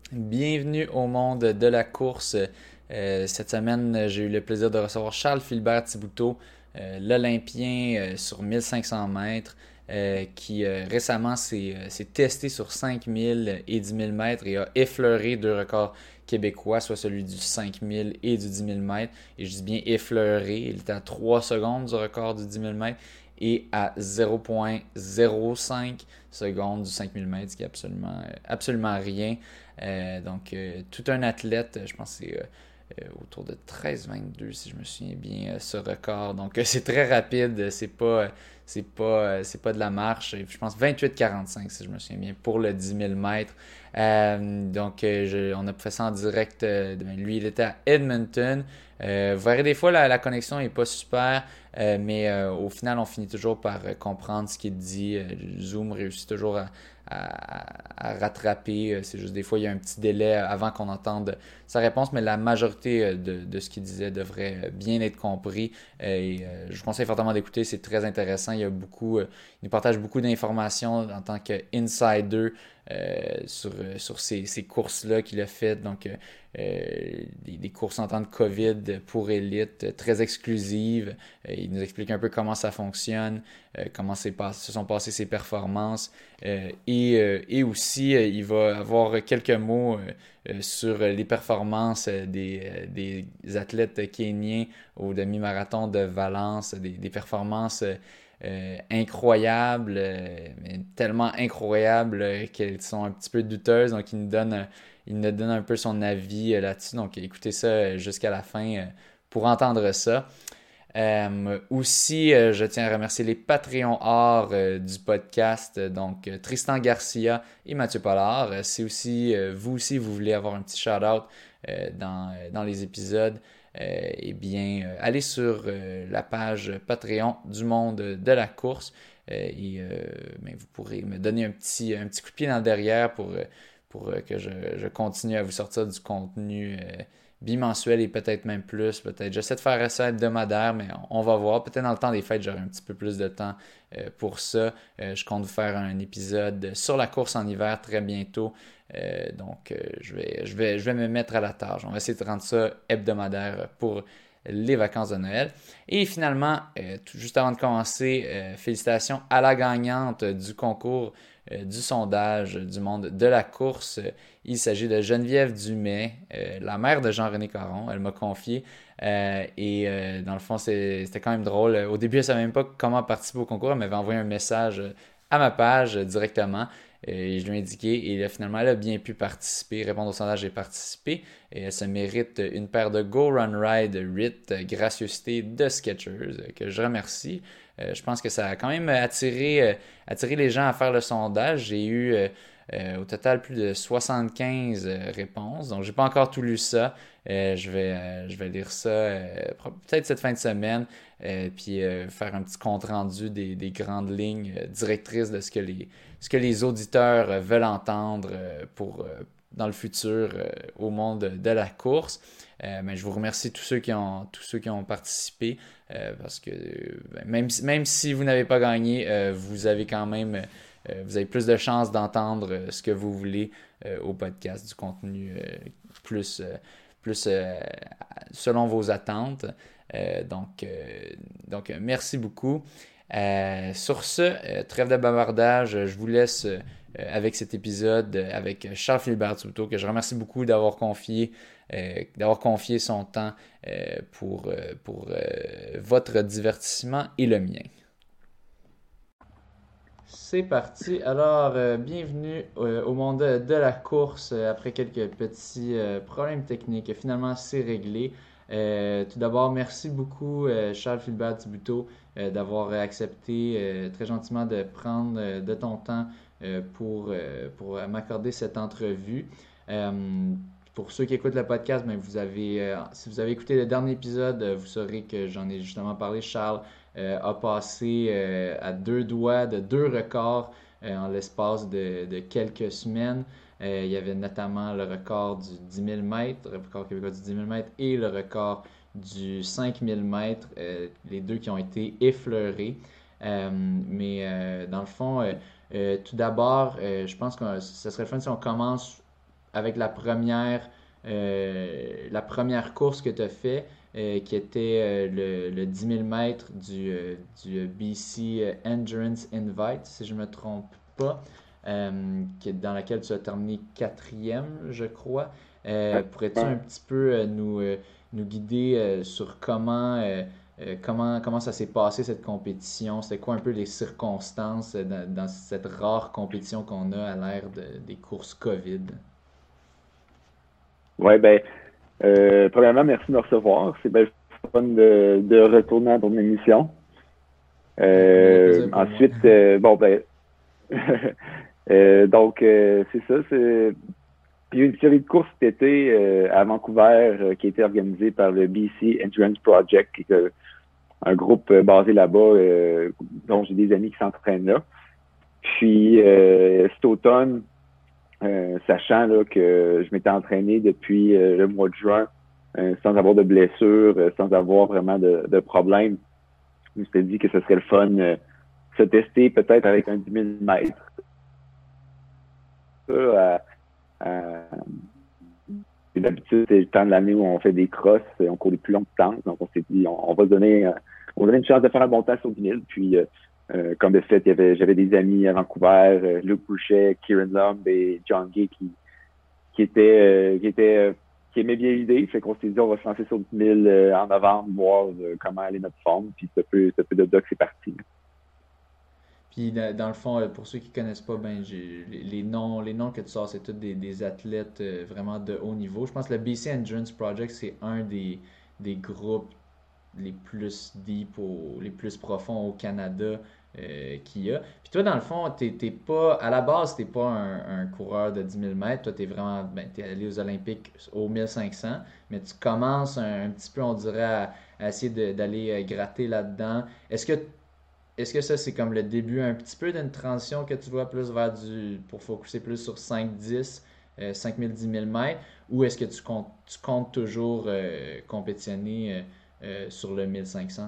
Bienvenue au monde de la course. Cette semaine, j'ai eu le plaisir de recevoir Charles Philbert Thibouteau, l'Olympien sur 1500 mètres, qui récemment s'est testé sur 5000 et 10 000 mètres et a effleuré deux records québécois, soit celui du 5000 et du 10 000 mètres. Et je dis bien effleuré, il était à 3 secondes du record du 10 000 mètres et à 0,05 secondes du 5000 mètres, ce qui est absolument rien. Tout un athlète, je pense que c'est autour de 13-22 si je me souviens bien, ce record. Donc, c'est très rapide, c'est pas de la marche. Je pense 28-45 si je me souviens bien pour le 10 000 mètres. On a fait ça en direct. Lui, il était à Edmonton. Vous verrez des fois la connexion est pas super, mais au final, on finit toujours par comprendre ce qu'il dit. Zoom réussit toujours à rattraper. C'est juste des fois, il y a un petit délai avant qu'on entende sa réponse, mais la majorité de ce qu'il disait devrait bien être compris. Je vous conseille fortement d'écouter, c'est très intéressant. Il nous partage beaucoup d'informations en tant qu'insider sur ces courses-là qu'il a faites. Des courses en temps de COVID pour élite, très exclusives. Il nous explique un peu comment ça fonctionne, comment se sont passées ses performances. Et aussi, il va avoir quelques mots sur les performances des athlètes kenyans au demi-marathon de Valence, des performances incroyables, mais tellement incroyables qu'elles sont un petit peu douteuses. Donc, il nous donne un peu son avis là-dessus. Donc, écoutez ça jusqu'à la fin pour entendre ça. Aussi, je tiens à remercier les Patreons or du podcast, donc Tristan Garcia et Mathieu Pollard. Si aussi, vous aussi, vous voulez avoir un petit shout-out dans les épisodes, allez sur la page Patreon du monde de la course vous pourrez me donner un petit coup de pied dans le derrière pour que je continue à vous sortir du contenu bimensuel et peut-être même plus. Peut-être j'essaie de faire ça hebdomadaire, mais on va voir. Peut-être dans le temps des fêtes, j'aurai un petit peu plus de temps pour ça. Je compte vous faire un épisode sur la course en hiver très bientôt. Je vais me mettre à la tâche. On va essayer de rendre ça hebdomadaire pour les vacances de Noël. Et finalement, juste avant de commencer, félicitations à la gagnante du concours du sondage du monde de la course. Il s'agit de Geneviève Dumais, la mère de Jean-René Caron. Elle m'a confié. Dans le fond, c'était quand même drôle. Au début, elle ne savait même pas comment participer au concours. Elle m'avait envoyé un message à ma page directement. Et je lui ai indiqué et finalement elle a bien pu participer, répondre au sondage et participer. Et elle se mérite une paire de Go Run Ride RIT gracieuseté de Skechers que je remercie. Je pense que ça a quand même attiré les gens à faire le sondage. J'ai eu au total plus de 75 réponses. Donc j'ai pas encore tout lu ça. Je vais lire ça peut-être cette fin de semaine. Puis faire un petit compte rendu des grandes lignes directrices de ce que les auditeurs veulent entendre dans le futur au monde de la course. Mais je vous remercie tous ceux qui ont participé parce que même si vous n'avez pas gagné, vous avez plus de chances d'entendre ce que vous voulez au podcast, du contenu plus selon vos attentes. Merci beaucoup. Sur ce, trêve de bavardage, je vous laisse avec cet épisode avec Charles Philbert Thibouteau, que je remercie beaucoup d'avoir confié son temps pour votre divertissement et le mien. C'est parti. Alors, bienvenue au monde de la course après quelques petits problèmes techniques. Finalement, c'est réglé. Tout d'abord, merci beaucoup, Charles Philbert Thibouteau, d'avoir accepté très gentiment de prendre de ton temps pour m'accorder cette entrevue. Pour ceux qui écoutent le podcast, ben, si vous avez écouté le dernier épisode, vous saurez que j'en ai justement parlé. Charles a passé à deux doigts de deux records en l'espace de quelques semaines. Il y avait notamment le record du 10 000 mètres, le record québécois du 10 000 mètres et le record du 5 000 mètres, les deux qui ont été effleurés. Mais dans le fond, tout d'abord, je pense que ce serait le fun si on commence avec la première course que tu as fait, qui était le 10 000 mètres du BC Endurance Invite, si je ne me trompe pas, dans laquelle tu as terminé quatrième, je crois. Pourrais-tu un petit peu nous guider sur comment ça s'est passé cette compétition? C'était quoi un peu les circonstances dans cette rare compétition qu'on a à l'ère des courses COVID? Ouais, ben, premièrement, merci de me recevoir. C'est bien fun de retourner dans ton émission. Le plaisir pour moi. Ensuite, bon, ben, donc, c'est ça. Il y a eu une série de courses cet été à Vancouver qui a été organisée par le BC Endurance Project, qui est un groupe basé là-bas, dont j'ai des amis qui s'entraînent là. Puis, cet automne, sachant là, que je m'étais entraîné depuis le mois de juin sans avoir de blessures, sans avoir vraiment de problèmes, je me suis dit que ce serait le fun se tester peut-être avec un 10 000 mètres. D'habitude, c'est le temps de l'année où on fait des crosses, on court les plus longues distances. Donc, on s'est dit, on va se donner une chance de faire un bon temps sur 10 000. Puis, comme de fait, j'avais des amis à Vancouver, Luc Boucher, Kieran Lumb et John Gay qui aimaient bien l'idée. Fait qu'on s'est dit, on va se lancer sur 10 000 en novembre, voir comment aller notre forme. Puis, ce peu de doc, c'est parti. Puis dans le fond, pour ceux qui connaissent pas, ben les noms que tu sors, c'est tous des athlètes vraiment de haut niveau. Je pense que le BC Endurance Project, c'est un des groupes les plus deep, les plus profonds au Canada qu'il y a. Puis toi, dans le fond, t'es pas, à la base, t'es pas un coureur de 10 000 mètres. Toi, t'es allé aux Olympiques au 1500, mais tu commences un petit peu, on dirait, à essayer d'aller gratter là-dedans. Est-ce que ça, c'est comme le début un petit peu d'une transition que tu vois plus pour focuser plus sur 5-10, 5000, 10 000 mètres, ou est-ce que tu comptes toujours compétitionner sur le 1500?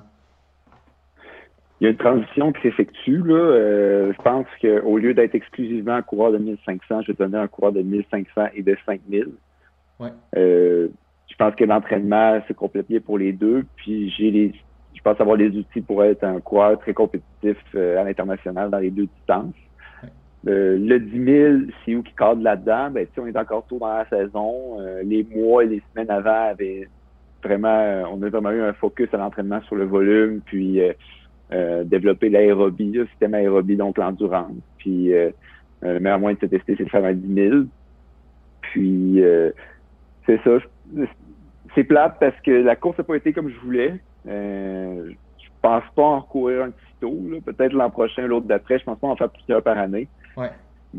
Il y a une transition qui s'effectue, là. Je pense qu'au lieu d'être exclusivement un coureur de 1500, je vais donner un coureur de 1500 et de 5000. Ouais. Je pense que l'entraînement se complète pour les deux. Puis je pense avoir les outils pour être un coureur très compétitif à l'international dans les deux distances. Ouais. Le 10 000, c'est où qui cadre là-dedans? Ben, on est encore tôt dans la saison. Les mois et les semaines avant on a vraiment eu un focus à l'entraînement sur le volume, puis développer l'aérobie, le système aérobie, donc l'endurance. Puis le meilleur moyen de se tester, c'est de faire un 10 000. Puis c'est ça. C'est plate parce que la course n'a pas été comme je voulais. Je pense pas en courir un petit tôt. Peut-être l'an prochain, l'autre d'après. Je pense pas en faire plusieurs par année. Ouais.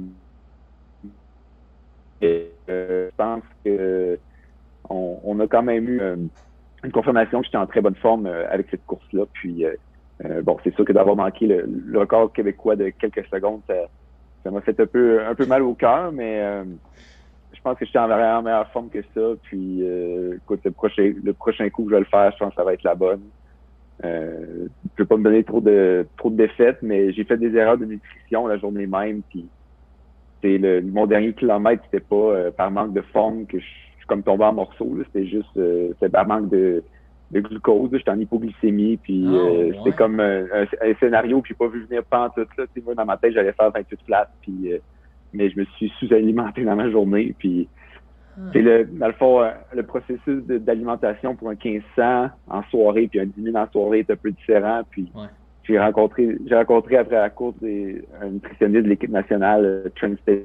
Et je pense que on a quand même eu une confirmation que j'étais en très bonne forme avec cette course-là. Puis bon, c'est sûr que d'avoir manqué le record québécois de quelques secondes, ça m'a fait un peu mal au cœur, mais je pense que j'étais en meilleure forme que ça. Puis écoute, le prochain coup que je vais le faire, je pense que ça va être la bonne. Je peux pas me donner trop de défaites, mais j'ai fait des erreurs de nutrition la journée même. Puis mon dernier kilomètre, c'était pas par manque de forme que je suis comme tombé en morceaux. Là. C'était juste c'était par manque de glucose. J'étais en hypoglycémie. Puis c'était comme un scénario que j'ai pas vu venir pantoute. Là. Moi, dans ma tête, j'allais faire 28 flats. Puis mais je me suis sous-alimenté dans ma journée. Puis c'est dans le fond, le processus d'alimentation pour un 1500 en soirée puis un 10 000 en soirée est un peu différent. Puis j'ai rencontré après la course un nutritionniste de l'équipe nationale, Trent State.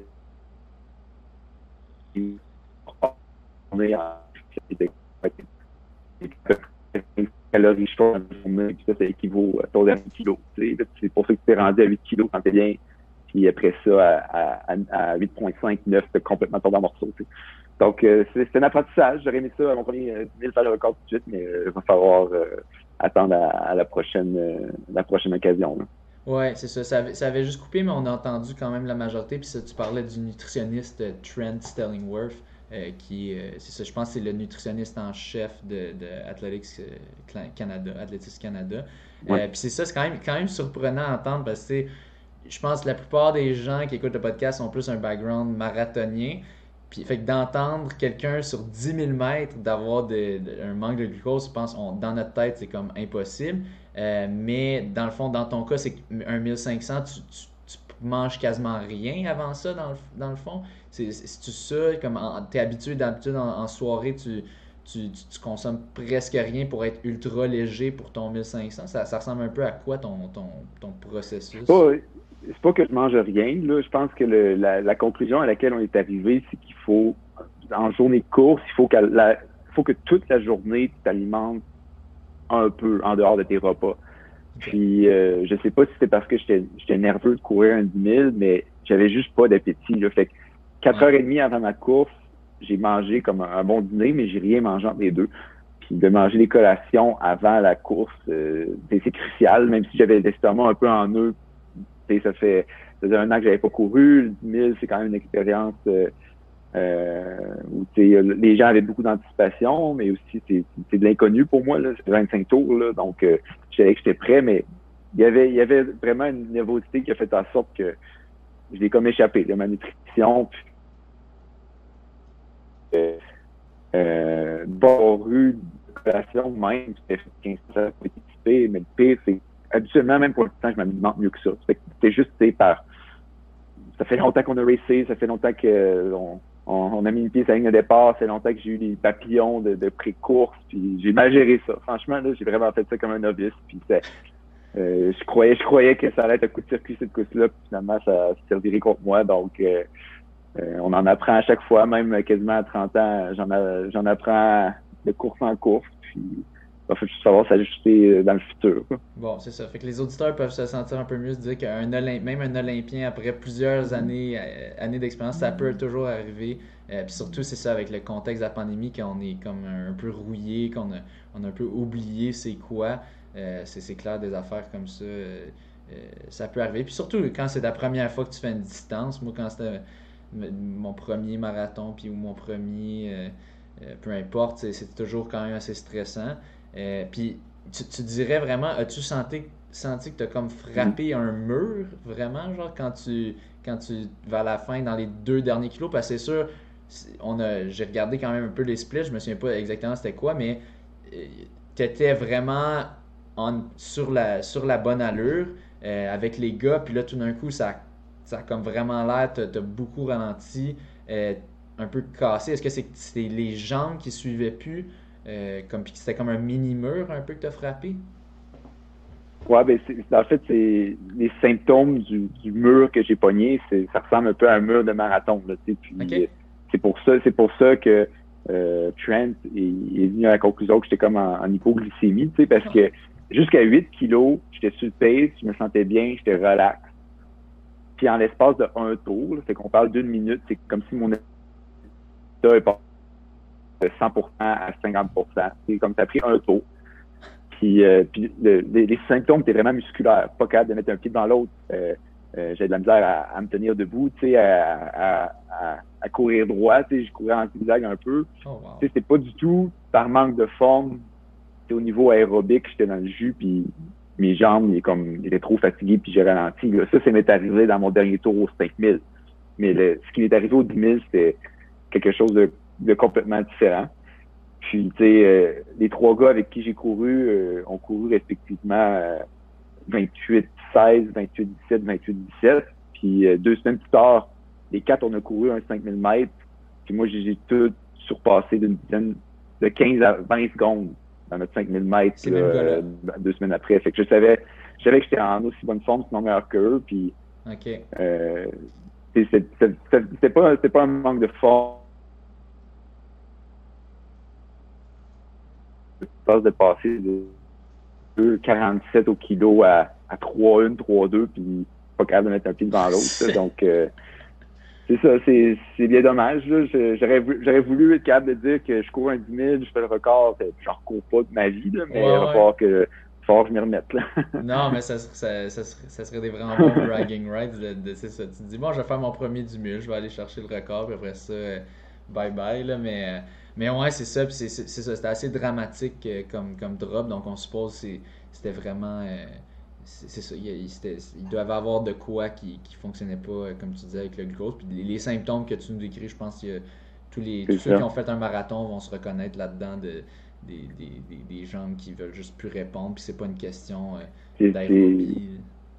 Calories chaudes dans la journée, puis ça équivaut à ton dernier kilo. C'est pour ça que tu t'es rendu à 8 kilos quand t'es bien. Puis après ça, à 8,5, 9, t'es complètement tombé en morceaux. T'sais. Donc, c'est un apprentissage. J'aurais aimé ça à mon premier 1000 faire le record tout de suite, mais il va falloir attendre à la prochaine occasion. Là. Ouais, c'est ça. Ça avait juste coupé, mais on a entendu quand même la majorité. Puis ça, tu parlais du nutritionniste Trent Stellingworth, c'est ça, je pense que c'est le nutritionniste en chef de Athletics Canada. Ouais. Puis c'est ça, c'est quand même surprenant à entendre parce que je pense que la plupart des gens qui écoutent le podcast ont plus un background marathonien. Puis, fait que d'entendre quelqu'un sur 10 000 mètres d'avoir un manque de glucose, je pense, dans notre tête, c'est comme impossible. Mais dans le fond, dans ton cas, c'est un 1500, tu manges quasiment rien avant ça, dans le fond. C'est-tu ça, comme t'es habitué d'habitude en soirée, tu consommes presque rien pour être ultra léger pour ton 1500. Ça ressemble un peu à quoi ton processus? pas, c'est pas que je mange rien, là. Je pense que la conclusion à laquelle on est arrivé, c'est qu'il faut, en journée de course, il faut que toute la journée, tu t'alimentes un peu en dehors de tes repas. Ok. Puis, je sais pas si c'est parce que j'étais nerveux de courir un 10 000, mais j'avais juste pas d'appétit, là. Fait que Ouais. 4h30 avant ma course, j'ai mangé comme un bon dîner, mais j'ai rien mangé entre les deux. Puis de manger des collations avant la course, c'est crucial, même si j'avais l'estomac un peu en nœud. Ça faisait un an que j'avais pas couru. Le 10 000, c'est quand même une expérience où les gens avaient beaucoup d'anticipation, mais aussi c'est de l'inconnu pour moi. Là. C'est 25 tours, là, donc je savais que j'étais prêt, mais il y avait vraiment une nervosité qui a fait en sorte que je l'ai comme échappé. Là, ma nutrition, puis, rue de collation même, c'était 15 mais le pire, c'est habituellement, même pour le temps, je m'alimente mieux que ça. C'est juste, ça fait longtemps qu'on a racé, ça fait longtemps qu'on a mis une pied sur la ligne de départ, ça fait longtemps que j'ai eu des papillons de pré-course, puis j'ai mal géré ça. Franchement, là, j'ai vraiment fait ça comme un novice, puis je croyais que ça allait être un coup de circuit, cette course-là, puis finalement, ça se servirait contre moi, donc on en apprend à chaque fois, même quasiment à 30 ans, j'en apprends de course en course, puis il faut juste savoir s'ajuster dans le futur. Quoi. Bon, c'est ça. Fait que les auditeurs peuvent se sentir un peu mieux, se dire même un Olympien, après plusieurs années d'expérience, ça peut toujours arriver. Puis surtout, c'est ça, avec le contexte de la pandémie, qu'on est comme un peu rouillé, on a un peu oublié c'est quoi. C'est clair, des affaires comme ça, ça peut arriver. Puis surtout, quand c'est la première fois que tu fais une distance, moi, quand c'était mon premier marathon, puis ou mon premier, peu importe, c'est toujours quand même assez stressant. Puis tu dirais vraiment, as-tu senti que tu as comme Mm. frappé un mur, vraiment, genre, quand tu vas à la fin dans les 2 derniers kilos? Parce que c'est sûr, j'ai regardé quand même un peu les splits, je me souviens pas exactement c'était quoi, mais tu étais vraiment sur la bonne allure avec les gars, puis là, tout d'un coup, ça a comme vraiment l'air, t'as beaucoup ralenti, un peu cassé. Est-ce que c'est les jambes qui suivaient plus? Puis c'était comme un mini-mur un peu que t'as frappé. Ouais, ben en fait, c'est les symptômes du mur que j'ai pogné, ça ressemble un peu à un mur de marathon, là, tu sais, OK? puis c'est pour ça que Trent est venu à la conclusion que j'étais comme en hypoglycémie, tu sais, parce que jusqu'à 8 kilos, j'étais sur le pace, je me sentais bien, j'étais relax. Puis en l'espace de un tour, là, fait qu'on parle d'une minute, c'est comme si mon état est passé de 100% à 50%. C'est comme ça a pris un tour. Puis les symptômes étaient vraiment musculaires, pas capable de mettre un pied dans l'autre. J'ai de la misère à me tenir debout, tu sais, à courir droit, tu sais, je courais en zigzag un peu. Oh, wow. Tu sais, c'était pas du tout par manque de forme. Au niveau aérobique, j'étais dans le jus, puis mes jambes, il étaient trop fatigués, puis j'ai ralenti. Là. Ça m'est arrivé dans mon dernier tour au 5000. Mais ce qui m'est arrivé au 10 000, c'était quelque chose de complètement différent. Puis, tu sais, les trois gars avec qui j'ai couru ont couru respectivement 28-16, 28-17, 28-17. Puis, 2 semaines plus tard, les quatre, on a couru un 5000 mètres. Puis moi, j'ai tout surpassé d'une dizaine de 15 à 20 secondes dans notre 5000 mètres Ces mêmes gars-là. 2 semaines après. Fait que je savais que j'étais en aussi bonne forme, sinon meilleur qu'eux. Puis, OK. euh, c'était pas un manque de forme. Je passe de passer de 2,47 au kilo à 3,1, 3,2, puis pas capable de mettre un pied devant l'autre. Donc, c'est ça, c'est bien dommage. Là. J'aurais voulu être capable de dire que je cours un 10 000, je fais le record, puis je ne recours pas de ma vie, là, mais il va Ouais, ouais. falloir que je m'y remette. Là. Non, mais ça serait des vraiment bons bragging rights. C'est ça. Tu te dis, bon, je vais faire mon premier 10 000, je vais aller chercher le record, puis après ça, bye bye. Là, mais ouais, c'est ça. Puis c'est ça. C'était assez dramatique comme drop. Donc on suppose que c'était vraiment. C'est ça. Ils doivent avoir de quoi qui fonctionnait pas, comme tu disais, avec le glucose. Puis les symptômes que tu nous décris, je pense qu'il tous ceux qui ont fait un marathon vont se reconnaître là-dedans des jambes qui veulent juste plus répondre, puis c'est pas une question d'aérobie.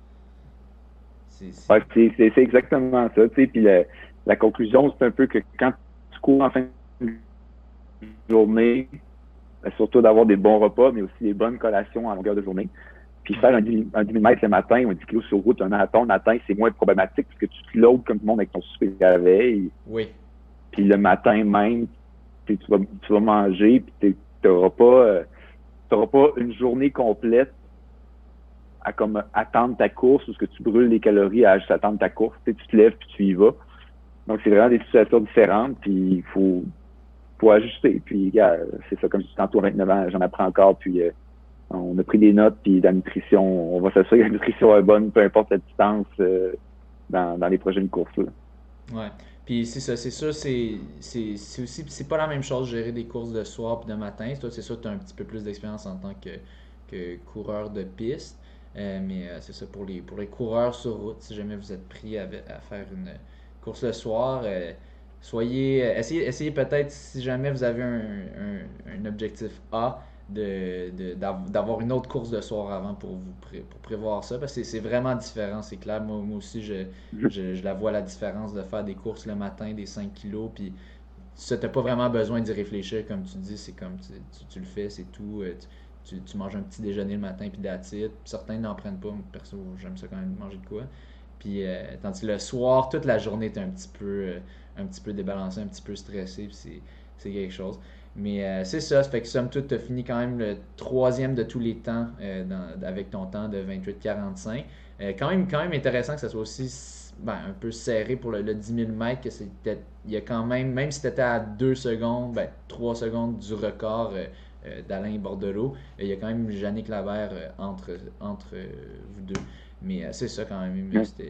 C'est exactement ça. Puis la conclusion, c'est un peu que quand tu cours en fin de journée, surtout d'avoir des bons repas, mais aussi des bonnes collations en longueur de journée. Puis faire un 10 000 mètres le matin ou un 10 kilos sur route, un marathon le matin, c'est moins problématique parce que tu te loads comme tout le monde avec ton souper la veille. Oui. Puis le matin même, tu vas manger, puis tu n'auras pas une journée complète à comme attendre ta course ou ce que tu brûles les calories à juste attendre ta course. Tu te lèves puis tu y vas. Donc, c'est vraiment des situations différentes, puis il faut ajuster. Puis, c'est ça, comme je dis tantôt, à 29 ans, j'en apprends encore, puis on a pris des notes, puis la nutrition, on va s'assurer que la nutrition est bonne, peu importe la distance dans les prochaines courses. Là. Ouais. Puis c'est ça, c'est sûr, c'est aussi, c'est pas la même chose de gérer des courses de soir et de matin. Toi, c'est sûr, tu as un petit peu plus d'expérience en tant que coureur de piste. Mais c'est ça, pour les coureurs sur route, si jamais vous êtes pris à faire une course le soir, essayez peut-être, si jamais vous avez un objectif A, d'avoir une autre course de soir avant pour prévoir ça, parce que c'est vraiment différent, c'est clair. Moi aussi, je la vois la différence de faire des courses le matin, des 5 kilos, puis ça, t'as pas vraiment besoin d'y réfléchir, comme tu dis, c'est comme tu le fais, c'est tout. Tu manges un petit déjeuner le matin, puis that's it. Certains n'en prennent pas, perso, j'aime ça quand même manger de quoi. Puis, tandis que le soir, toute la journée, t'es un petit peu débalancé, un petit peu stressé, puis c'est quelque chose. Mais c'est ça, ça fait que somme toute, tu as fini quand même le troisième de tous les temps avec ton temps de 28,45. Quand même intéressant que ça soit aussi un peu serré pour le 10 000 mètres, que il y a quand même si tu étais à 2 secondes, 3 secondes du record d'Alain Bordelot, il y a quand même Yannick Labert entre vous deux. Mais c'est ça quand même,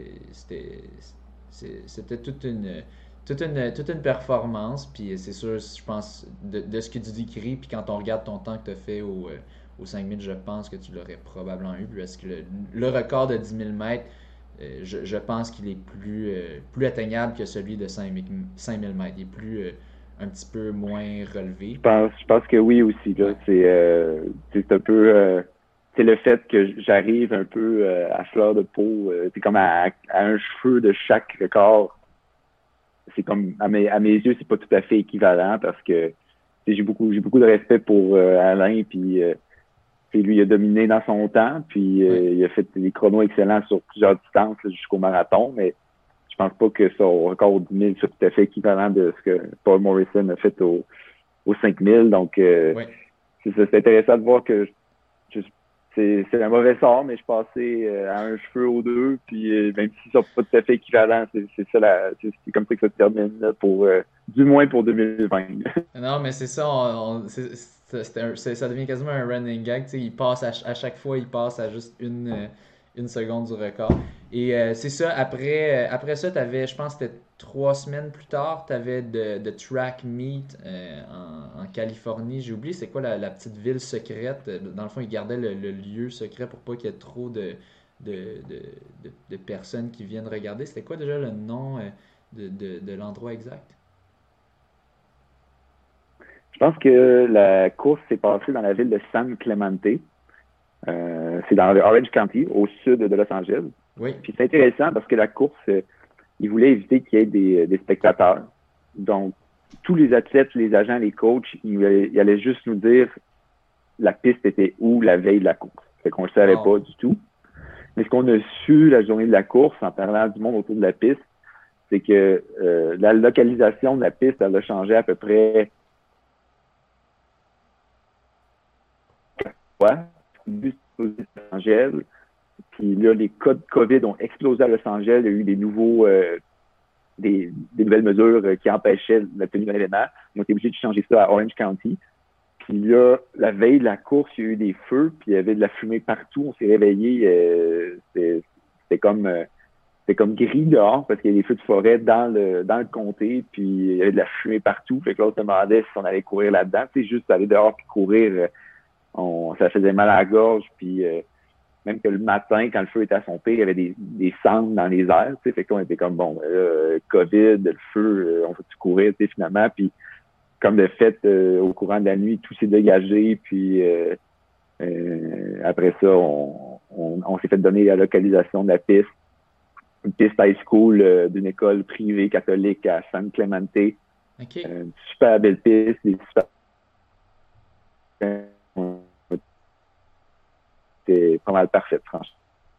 c'était toute une performance, puis c'est sûr, je pense, de ce que tu décris, puis quand on regarde ton temps que tu as fait au 5000, je pense que tu l'aurais probablement eu, parce que le record de 10 000 mètres, je pense qu'il est plus atteignable que celui de 5000 mètres. Il est un petit peu moins relevé. Je pense que oui aussi. Là. Ouais. C'est un peu... c'est le fait que j'arrive un peu à fleur de peau. C'est comme à un cheveu de chaque record. C'est comme à mes yeux, c'est pas tout à fait équivalent parce que j'ai beaucoup de respect pour Alain, puis lui il a dominé dans son temps, puis il a fait des chronos excellents sur plusieurs distances là, jusqu'au marathon, mais je pense pas que son record au 10 000 soit tout à fait équivalent de ce que Paul Morrison a fait au 5 000. Donc c'est intéressant de voir que c'est un mauvais sort, mais je passais à un cheveu aux deux, puis même s'ils sont pas tout à fait équivalents, c'est comme ça que ça se termine, là, du moins pour 2020. Non, mais c'est ça, ça devient quasiment un running gag. Il passe à chaque fois, il passe à juste une seconde du record. Et c'est ça, après ça, t'avais, je pense que c'était 3 semaines plus tard, tu avais de track meet en Californie. J'ai oublié c'est quoi la petite ville secrète. Dans le fond, ils gardaient le lieu secret pour pas qu'il y ait trop de personnes qui viennent regarder. C'était quoi déjà le nom de l'endroit exact? Je pense que la course s'est passée dans la ville de San Clemente. C'est dans le Orange County, au sud de Los Angeles. Oui. Puis c'est intéressant parce que la course, ils voulaient éviter qu'il y ait des spectateurs. Donc, tous les athlètes, les agents, les coachs, ils allaient juste nous dire la piste était où la veille de la course. Fait qu'on ne le savait pas du tout. Mais ce qu'on a su la journée de la course, en parlant du monde autour de la piste, c'est que la localisation de la piste, elle a changé à peu près Los Angeles. Puis là, les cas de COVID ont explosé à Los Angeles. Il y a eu des nouvelles mesures qui empêchaient la tenue de l'événement. On a été obligé de changer ça à Orange County. Puis là, la veille de la course, il y a eu des feux, puis il y avait de la fumée partout. On s'est réveillé, c'était comme gris dehors parce qu'il y a des feux de forêt dans le comté, puis il y avait de la fumée partout. Fait que là, on se demandait si on allait courir là-dedans. C'est juste aller dehors puis courir, ça faisait mal à la gorge, puis même que le matin, quand le feu était à son pic, il y avait des cendres dans les airs, tu sais, fait qu'on était comme, bon, COVID, le feu, on va-tu courir, tu sais, finalement, puis comme de fait, au courant de la nuit, tout s'est dégagé, puis après ça, on s'est fait donner la localisation de la piste, une piste high school d'une école privée catholique à San Clemente. OK. Une super belle piste, des super... C'est pas mal parfait, franchement.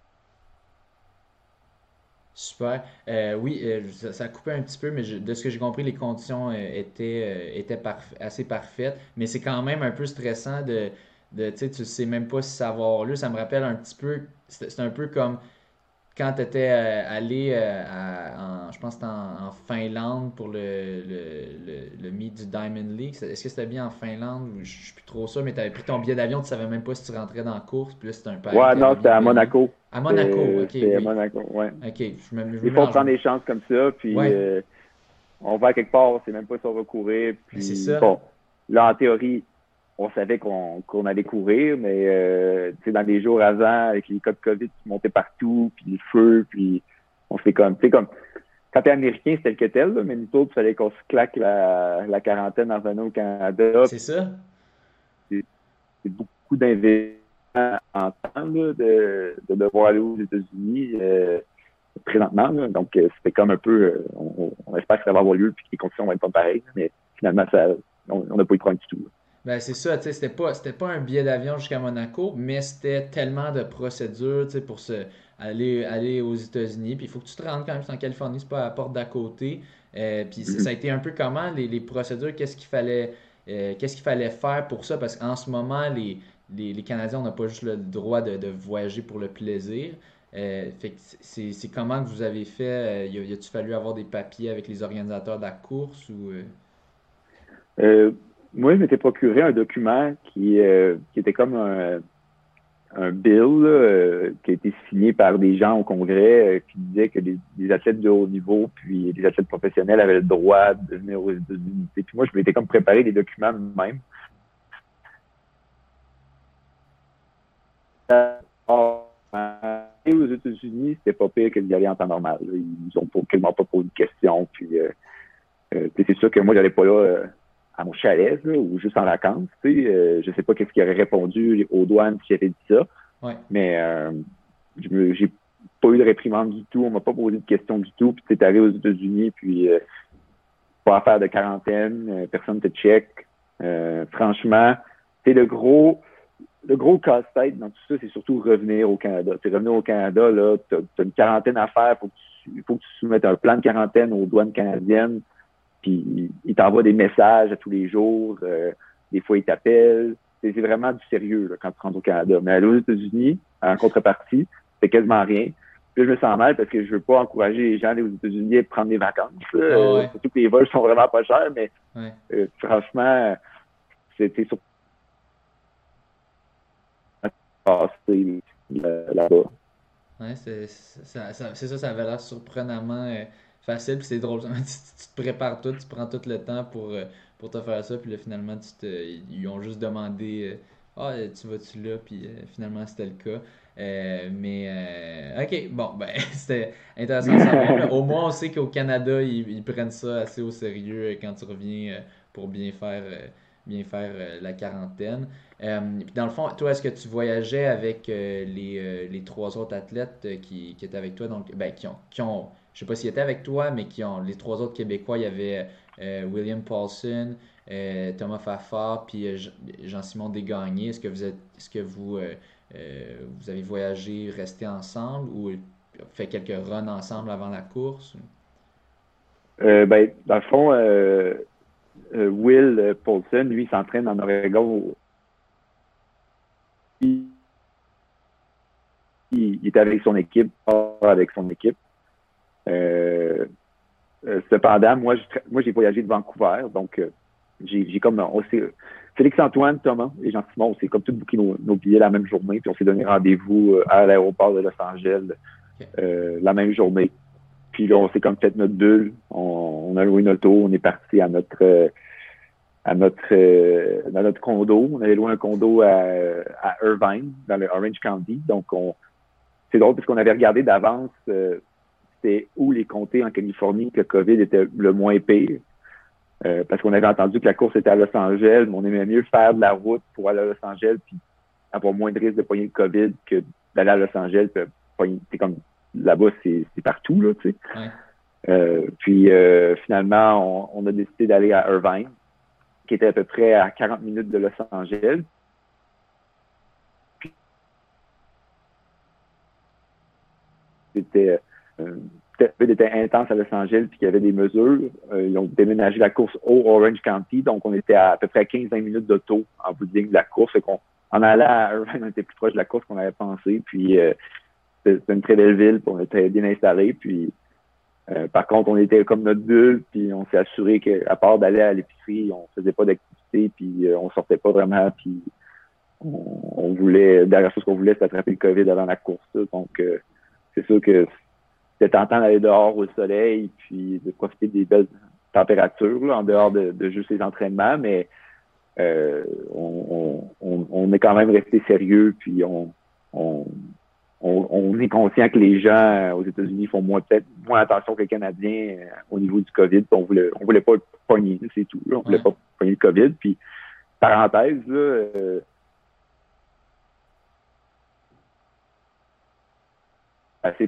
Super. Oui, ça a coupé un petit peu, mais de ce que j'ai compris, les conditions étaient assez parfaites. Mais c'est quand même un peu stressant tu sais, tu sais même pas si ça va avoir lieu. Ça me rappelle un petit peu, c'est un peu comme quand tu étais allé, je pense que c'était en Finlande pour le meet du Diamond League. Est-ce que c'était bien en Finlande? Je suis plus trop sûr, mais tu avais pris ton billet d'avion, tu savais même pas si tu rentrais dans la course, puis là c'était un pari Ouais, qui avait non, c'était bien à payé. Monaco. À Monaco, ok, C'était à oui. Monaco, ouais. Ok, je Des me fois, on mélange. prend des chances comme ça, puis Ouais, on va à quelque part, on sait même pas si on va courir. mais c'est Puis ça. bon, là, en théorie, on savait qu'on allait courir, mais tu sais, dans les jours avant, avec les cas de COVID qui montaient partout, puis le feu, puis on fait comme, tu sais, comme quand t'es américain, c'était le que tel, là, mais nous autres, il fallait qu'on se claque la quarantaine en venant au Canada. C'est ça. C'est beaucoup d'investissement en temps là, de devoir aller aux États-Unis présentement. Là. Donc, c'était comme un peu, on espère que ça va avoir lieu puis que les conditions vont être pas pareilles, mais finalement, on n'a pas eu de problème du tout. Là. Ben c'est ça, tu sais, c'était pas un billet d'avion jusqu'à Monaco, mais c'était tellement de procédures, tu sais, pour aller aux États-Unis. Puis il faut que tu te rendes quand même en Californie, c'est pas à la porte d'à côté. Puis ça Mm-hmm. a été un peu comment les procédures, qu'est-ce qu'il fallait faire pour ça? Parce qu'en ce moment, les Canadiens, on n'a pas juste le droit de voyager pour le plaisir. Fait que c'est comment que vous avez fait? Y a-tu fallu avoir des papiers avec les organisateurs de la course ou... Euh, Moi, je m'étais procuré un document qui était comme un bill là, qui a été signé par des gens au Congrès qui disait que les athlètes de haut niveau puis les athlètes professionnels avaient le droit de venir aux États-Unis. Puis moi, je m'étais comme préparé des documents même. Et aux États-Unis, c'était pas pire que d'y aller en temps normal. Là. Ils ont quasiment pas posé de questions. Puis c'est sûr que moi, j'allais pas là à mon chalet là, ou juste en vacances. Je sais pas qu'est-ce qu'il aurait répondu aux douanes qui avaient dit ça. Ouais. Mais j'ai pas eu de réprimande du tout. On m'a pas posé de questions du tout. Puis tu es allé aux États-Unis, puis pas à faire de quarantaine, personne te check. Franchement, c'est le gros casse-tête dans tout ça, c'est surtout revenir au Canada. C'est revenir au Canada, là, t'as une quarantaine à faire, il faut que tu soumettes un plan de quarantaine aux douanes canadiennes, puis ils t'envoient des messages à tous les jours, des fois ils t'appellent. C'est vraiment du sérieux là, quand tu rentres au Canada. Mais aller aux États-Unis, en contrepartie, c'est quasiment rien. Puis là, je me sens mal parce que je veux pas encourager les gens à aller aux États-Unis et prendre des vacances. Ouais. Surtout que les vols sont vraiment pas chers, mais Ouais. franchement, c'était surtout passer là-bas. Ouais, c'est ça, ça avait l'air surprenamment facile, puis c'est drôle. Tu te prépares tout, tu prends tout le temps pour te faire ça, puis là, finalement, ils ont juste demandé ah, tu vas-tu là, puis finalement, c'était le cas. Ok, bon, ben, c'était intéressant de savoir. Mais au moins, on sait qu'au Canada, ils prennent ça assez au sérieux quand tu reviens pour bien faire la quarantaine. Puis dans le fond, toi, est-ce que tu voyageais avec les trois autres athlètes qui étaient avec toi, donc ben, je sais pas s'ils étaient avec toi, mais les trois autres Québécois, il y avait William Paulson, Thomas Fafard, puis Jean-Simon Desgagnés. Est-ce que vous avez voyagé, resté ensemble ou fait quelques runs ensemble avant la course? Ben, dans le fond, Will Paulson, lui, s'entraîne en Oregon. Il était avec son équipe, pas avec son équipe. Cependant, moi, j'ai voyagé de Vancouver, donc j'ai comme Félix-Antoine, Thomas et Jean-Simon, on s'est comme tout booké nos billets la même journée, puis on s'est donné rendez-vous à l'aéroport de Los Angeles la même journée. Puis là, on s'est comme fait notre bulle, on a loué notre auto, on est parti à dans notre condo. On avait loué un condo à Irvine, dans le Orange County. Donc, c'est drôle parce qu'on avait regardé d'avance c'était où les comtés en Californie que le COVID était le moins pire. Parce qu'on avait entendu que la course était à Los Angeles, mais on aimait mieux faire de la route pour aller à Los Angeles puis avoir moins de risque de pogner le COVID que d'aller à Los Angeles. C'est comme là-bas, c'est partout, là, tu sais. Ouais. Puis finalement, on a décidé d'aller à Irvine, qui était à peu près à 40 minutes de Los Angeles. Puis, c'était était intense à Los Angeles, puis qu'il y avait des mesures. Ils ont déménagé la course au Orange County, donc on était à peu près à 15-20 minutes d'auto en bout de ligne de la course. En allant à Irvine, on était plus proche de la course qu'on avait pensé. Puis c'était une très belle ville, puis on était bien installés. Puis par contre, on était comme notre bulle, puis on s'est assuré qu'à part d'aller à l'épicerie, on faisait pas d'activité, puis on sortait pas vraiment, puis on voulait, la dernière chose qu'on voulait, c'était attraper le COVID avant la course. Là. Donc, c'est sûr que c'était tentant d'aller dehors au soleil, puis de profiter des belles températures, là, en dehors de juste les entraînements, mais on est quand même resté sérieux, puis on est conscient que les gens aux États-Unis font peut-être moins attention que les Canadiens au niveau du COVID. On voulait pas le pogner, c'est tout. Là. On voulait pas pogner le COVID. Puis, parenthèse, là, assez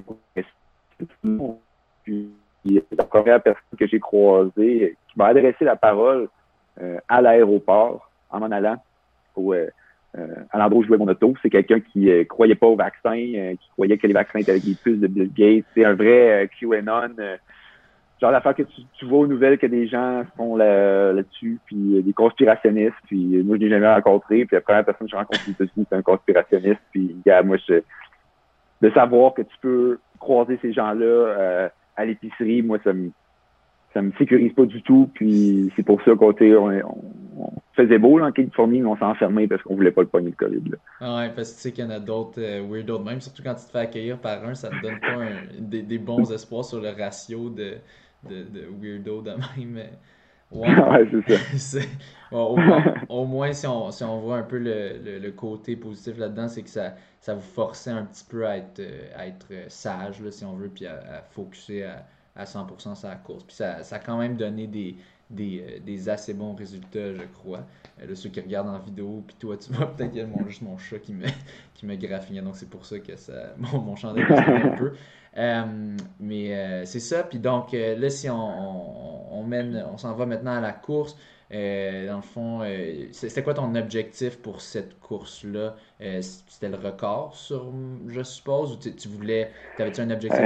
puis la première personne que j'ai croisée qui m'a adressé la parole à l'aéroport en m'en allant à l'endroit où je jouais mon auto, c'est quelqu'un qui croyait pas au vaccin, qui croyait que les vaccins étaient avec des puces de Bill Gates. C'est un vrai QAnon. Genre l'affaire que tu vois aux nouvelles que des gens font là-dessus, puis des conspirationnistes, puis moi je l'ai jamais rencontré, puis la première personne que j'ai rencontrée aux États-Unis, c'est un conspirationniste, puis moi de savoir que tu peux croiser ces gens-là à l'épicerie, moi ça me sécurise pas du tout, puis c'est pour ça qu'on faisait beau là, en Californie, mais on s'est enfermé parce qu'on voulait pas le pogner le COVID. Là. Ah ouais, parce que tu sais qu'il y en a d'autres weirdos de même, surtout quand tu te fais accueillir par un, ça te donne pas des bons espoirs sur le ratio de weirdos de même. Ouais, ouais, c'est ça. bon, au moins si on voit un peu le côté positif là-dedans, c'est que ça vous forçait un petit peu à être sage, là, si on veut, puis à focuser à 100% sur la course. Puis ça a quand même donné des assez bons résultats, je crois. Là, ceux qui regardent en vidéo, puis toi, tu vois peut-être qu'il y a juste mon chat qui me graffignait, donc c'est pour ça que mon chandail me sonne un peu. Mais c'est ça, puis donc là, si on s'en va maintenant à la course, dans le fond, c'était quoi ton objectif pour cette course-là? C'était le record, je suppose, ou t'avais-tu un objectif?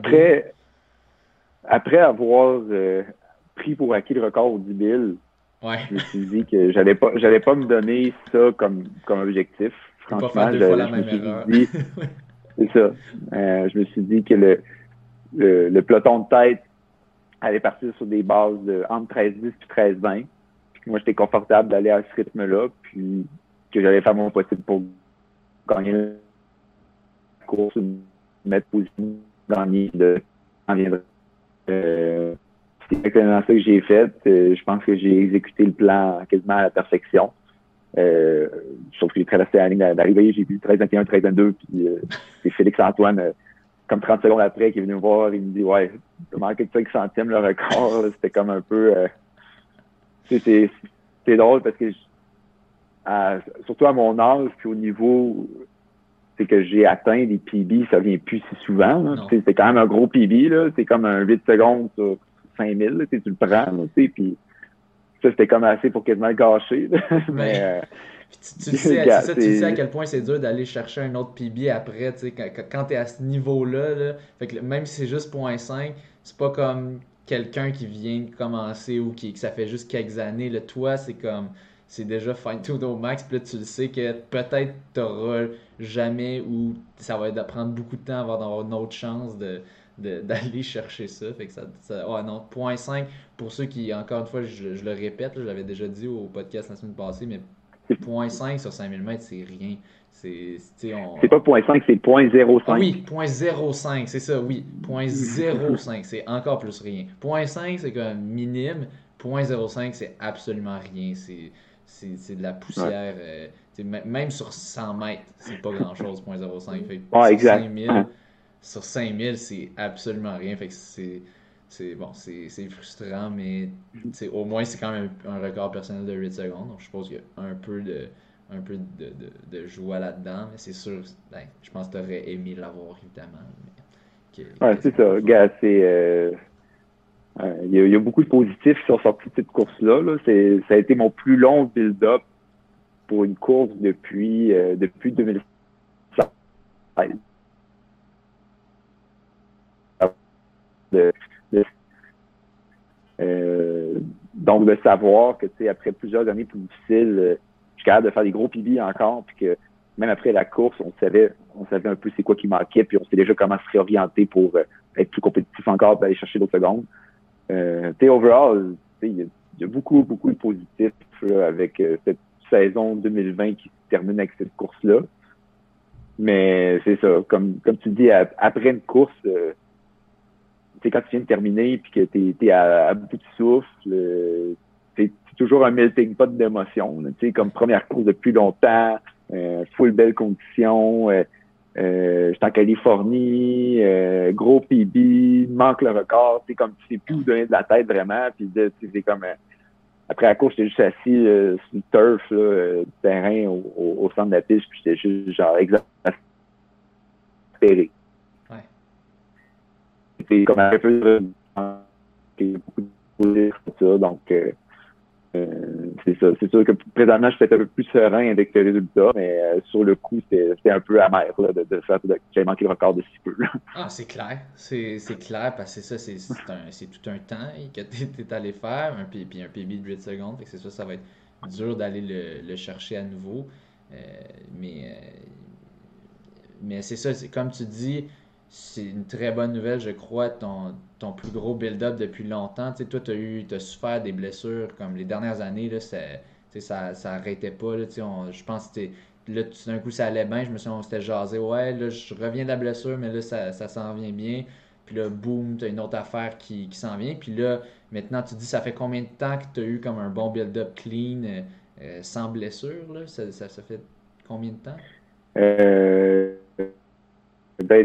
Après avoir pris pour acquis le record au 10 000, ouais. Je me suis dit que j'allais pas me donner ça comme objectif. Franchement, pas faire deux fois la même erreur. C'est ça. Je me suis dit que le peloton de tête allait partir sur des bases de entre 13-10 et 13-20. Puis moi, j'étais confortable d'aller à ce rythme-là, puis que j'allais faire mon possible pour gagner la course, mettre position, gagner c'est exactement ça que j'ai fait. Je pense que j'ai exécuté le plan quasiment à la perfection. Sauf que j'ai traversé la ligne d'arrivée, j'ai vu 13-21, 13-22, puis c'est Félix-Antoine, comme 30 secondes après, qui est venu me voir, il me dit « Ouais, t'as manqué de 5 centièmes le record. » C'était comme un peu... c'est drôle parce que, surtout à mon âge, puis au niveau... c'est que j'ai atteint des PB, ça vient plus si souvent. C'est quand même un gros PB, là. C'est comme un 8 secondes sur 5000, là, tu le prends, là, puis ça, c'était comme assez pour quasiment le gâcher. Mais tu sais à quel point c'est dur d'aller chercher un autre PB après, tu sais, quand t'es à ce niveau-là, là, fait que même si c'est juste 0.5, c'est pas comme quelqu'un qui vient de commencer ou que ça fait juste quelques années, là. Toi, c'est déjà fine-tuned au max, puis là, tu le sais que peut-être t'auras jamais ou ça va prendre beaucoup de temps avant d'avoir une autre chance d'aller chercher ça. Fait que ouais, non, 0.5, pour ceux qui, encore une fois, je le répète, là, je l'avais déjà dit au podcast la semaine passée, mais 0.5 sur 5000 mètres, c'est rien. C'est pas 0.5, c'est 0.05. Ah oui, 0.05, c'est ça, oui. 0.05, c'est encore plus rien. 0.5, c'est comme minime. 0.05, c'est absolument rien. C'est de la poussière. Même sur 100 mètres, c'est pas grand-chose, 0.05. Fait que Ouais, sur exact. 5000, sur 5000, c'est absolument rien. Fait que c'est frustrant, mais au moins, c'est quand même un record personnel de 8 secondes. Donc, je suppose qu'il y a un peu de joie là-dedans. Mais c'est sûr, ben, je pense que tu aurais aimé l'avoir, évidemment. Mais Ouais, qu'est-ce c'est qu'on peut ça. faire? Gars, il y a beaucoup de positifs qui sont sortis de cette course-là. Là. Ça a été mon plus long build-up pour une course depuis 2016. De, de, donc, de savoir que, tu sais, après plusieurs années plus difficiles, je suis capable de faire des gros PB encore, puis que même après la course, on savait un peu c'est quoi qui manquait, puis on sait déjà comment se réorienter pour être plus compétitif encore, puis aller chercher d'autres secondes. Tu sais, overall, tu sais, il y a beaucoup, beaucoup de positifs avec cette saison 2020 qui se termine avec cette course-là. Mais c'est ça, comme tu dis, après une course, tu sais, quand tu viens de terminer puis que t'es à bout de souffle, c'est toujours un melting pot d'émotions. Tu sais, comme première course depuis longtemps, full belle condition, j'étais en Californie, gros PB, manque le record, tu sais, comme tu sais plus où donner de la tête vraiment, puis c'est comme après la course, j'étais juste assis sur le turf là, du terrain au centre de la piste, puis j'étais juste genre exaspéré. Ouais. C'était comme un peu beaucoup de positifs pour ça, donc c'est ça. C'est sûr que présentement, je suis peut-être un peu plus serein avec le résultat, mais sur le coup, c'était un peu amer là, de faire que j'avais manqué le record de si peu. Ah, c'est clair. C'est clair parce que c'est ça, c'est tout un temps que t'es allé faire, puis un PB de 8 secondes. Fait que c'est ça, ça va être dur d'aller le chercher à nouveau. Euh, mais mais c'est ça, c'est comme tu dis, c'est une très bonne nouvelle, je crois, ton plus gros build-up depuis longtemps. Tu sais, toi, t'as souffert des blessures comme les dernières années, là, tu sais, ça arrêtait pas. Là, tu sais, je pense que là, tout d'un coup, ça allait bien. Je me suis dit, on s'était jasé. Ouais, là, je reviens de la blessure, mais là, ça s'en vient bien. Puis là, boum, t'as une autre affaire qui s'en vient. Puis là, maintenant, tu dis, ça fait combien de temps que t'as eu comme un bon build-up clean, sans blessure, là? Ça fait combien de temps? Euh, ben,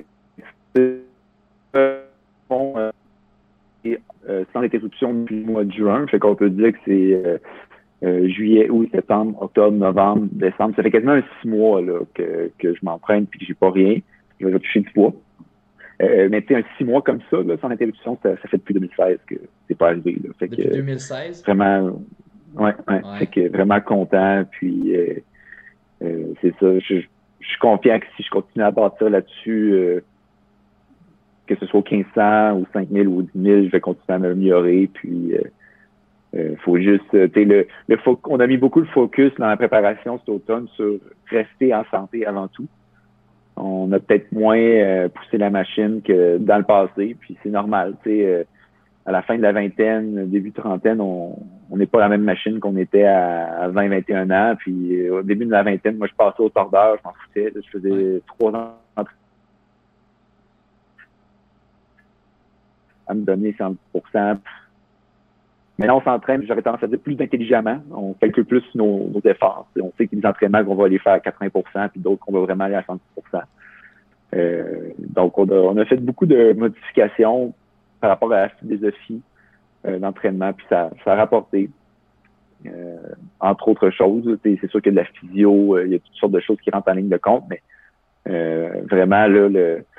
bon, sans interruption depuis le mois de juin, fait qu'on peut dire que c'est juillet, août, septembre, octobre, novembre, décembre. Ça fait quasiment 6 mois là, que je m'entraîne puis que j'ai pas rien. Je vais toucher du poids. Mais tu sais, un 6 mois comme ça, là, sans interruption, ça fait depuis 2016 que c'est pas arrivé. Là. Fait Depuis que 2016? vraiment, ouais. Fait Ouais. que vraiment content. Puis c'est ça. Je suis confiant que si je continue à bâtir là-dessus, que ce soit au 1500 ou 5000 ou 10 000, je vais continuer à m'améliorer. Puis faut juste, tu sais, on a mis beaucoup de focus dans la préparation cet automne sur rester en santé avant tout. On a peut-être moins poussé la machine que dans le passé, puis c'est normal. Tu sais, à la fin de la vingtaine, début trentaine, on n'est pas la même machine qu'on était à 20, 21 ans. Puis au début de la vingtaine, moi, je passais au tordeur, je m'en foutais. Je Ouais. faisais 3 ans à me donner 110%. Maintenant, on s'entraîne, j'aurais tendance à dire, plus intelligemment. On calcule plus nos efforts. On sait qu'il y a des entraînements qu'on va aller faire à 80%, puis d'autres qu'on va vraiment aller à 110%. Donc, on a fait beaucoup de modifications par rapport à la philosophie d'entraînement, puis ça a rapporté, entre autres choses. C'est sûr qu'il y a de la physio, il y a toutes sortes de choses qui rentrent en ligne de compte, mais vraiment, là,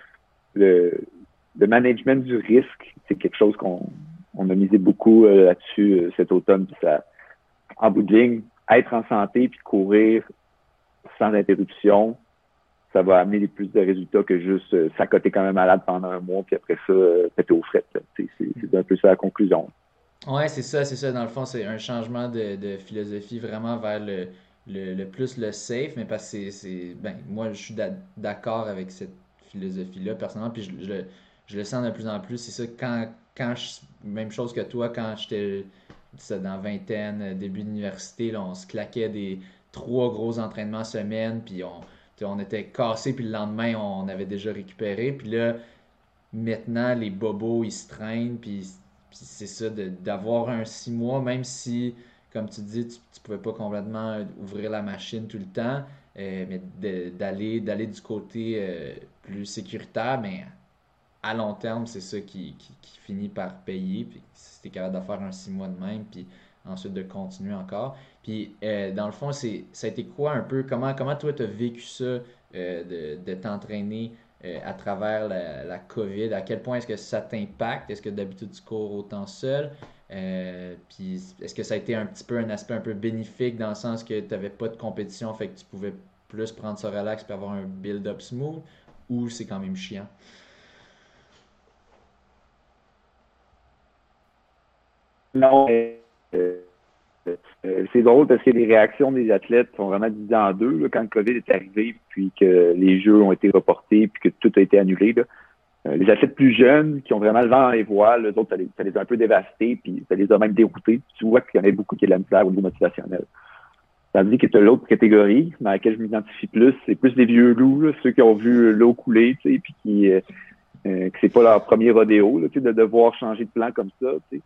le management du risque, c'est quelque chose qu'on a misé beaucoup là-dessus cet automne. Puis ça, en bout de ligne, être en santé puis courir sans interruption, ça va amener plus de résultats que juste s'accoter quand même malade pendant un mois puis après ça, péter aux frettes. C'est un peu ça la conclusion. Ouais, c'est ça, c'est ça. Dans le fond, c'est un changement de philosophie vraiment vers le plus le safe, mais parce que ben, moi, je suis d'accord avec cette philosophie-là, personnellement, puis je le sens de plus en plus. C'est ça, même chose que toi, quand j'étais ça, dans vingtaine, début d'université, là, on se claquait des 3 gros entraînements semaine, puis on était cassé, puis le lendemain, on avait déjà récupéré. Puis là, maintenant, les bobos, ils se traînent, puis Puis c'est ça, d'avoir un 6 mois, même si, comme tu dis, tu pouvais pas complètement ouvrir la machine tout le temps, mais d'aller du côté plus sécuritaire, mais à long terme, c'est ça qui finit par payer. Puis si t'es capable de faire un 6 mois de même, puis ensuite de continuer encore. Puis dans le fond, ça a été quoi un peu, comment toi t'as vécu ça de t'entraîner à travers la COVID? À quel point est-ce que ça t'impacte? Est-ce que d'habitude tu cours autant seul? Puis est-ce que ça a été un petit peu un aspect un peu bénéfique dans le sens que tu n'avais pas de compétition, fait que tu pouvais plus prendre ça relax et avoir un build-up smooth, ou c'est quand même chiant? Non, c'est drôle parce que les réactions des athlètes sont vraiment divisées en deux. Là, quand le COVID est arrivé, puis que les jeux ont été reportés, puis que tout a été annulé, là. Les athlètes plus jeunes qui ont vraiment le vent dans les voiles, les autres, ça les a un peu dévastés, puis ça les a même déroutés. Tu vois qu'il y en a beaucoup qui ont de la misère au niveau motivationnel. Tandis que tu as l'autre catégorie dans laquelle je m'identifie plus, c'est plus les vieux loups, là, ceux qui ont vu l'eau couler, tu sais, puis que c'est pas leur premier rodéo, là, tu sais, de devoir changer de plan comme ça, tu sais.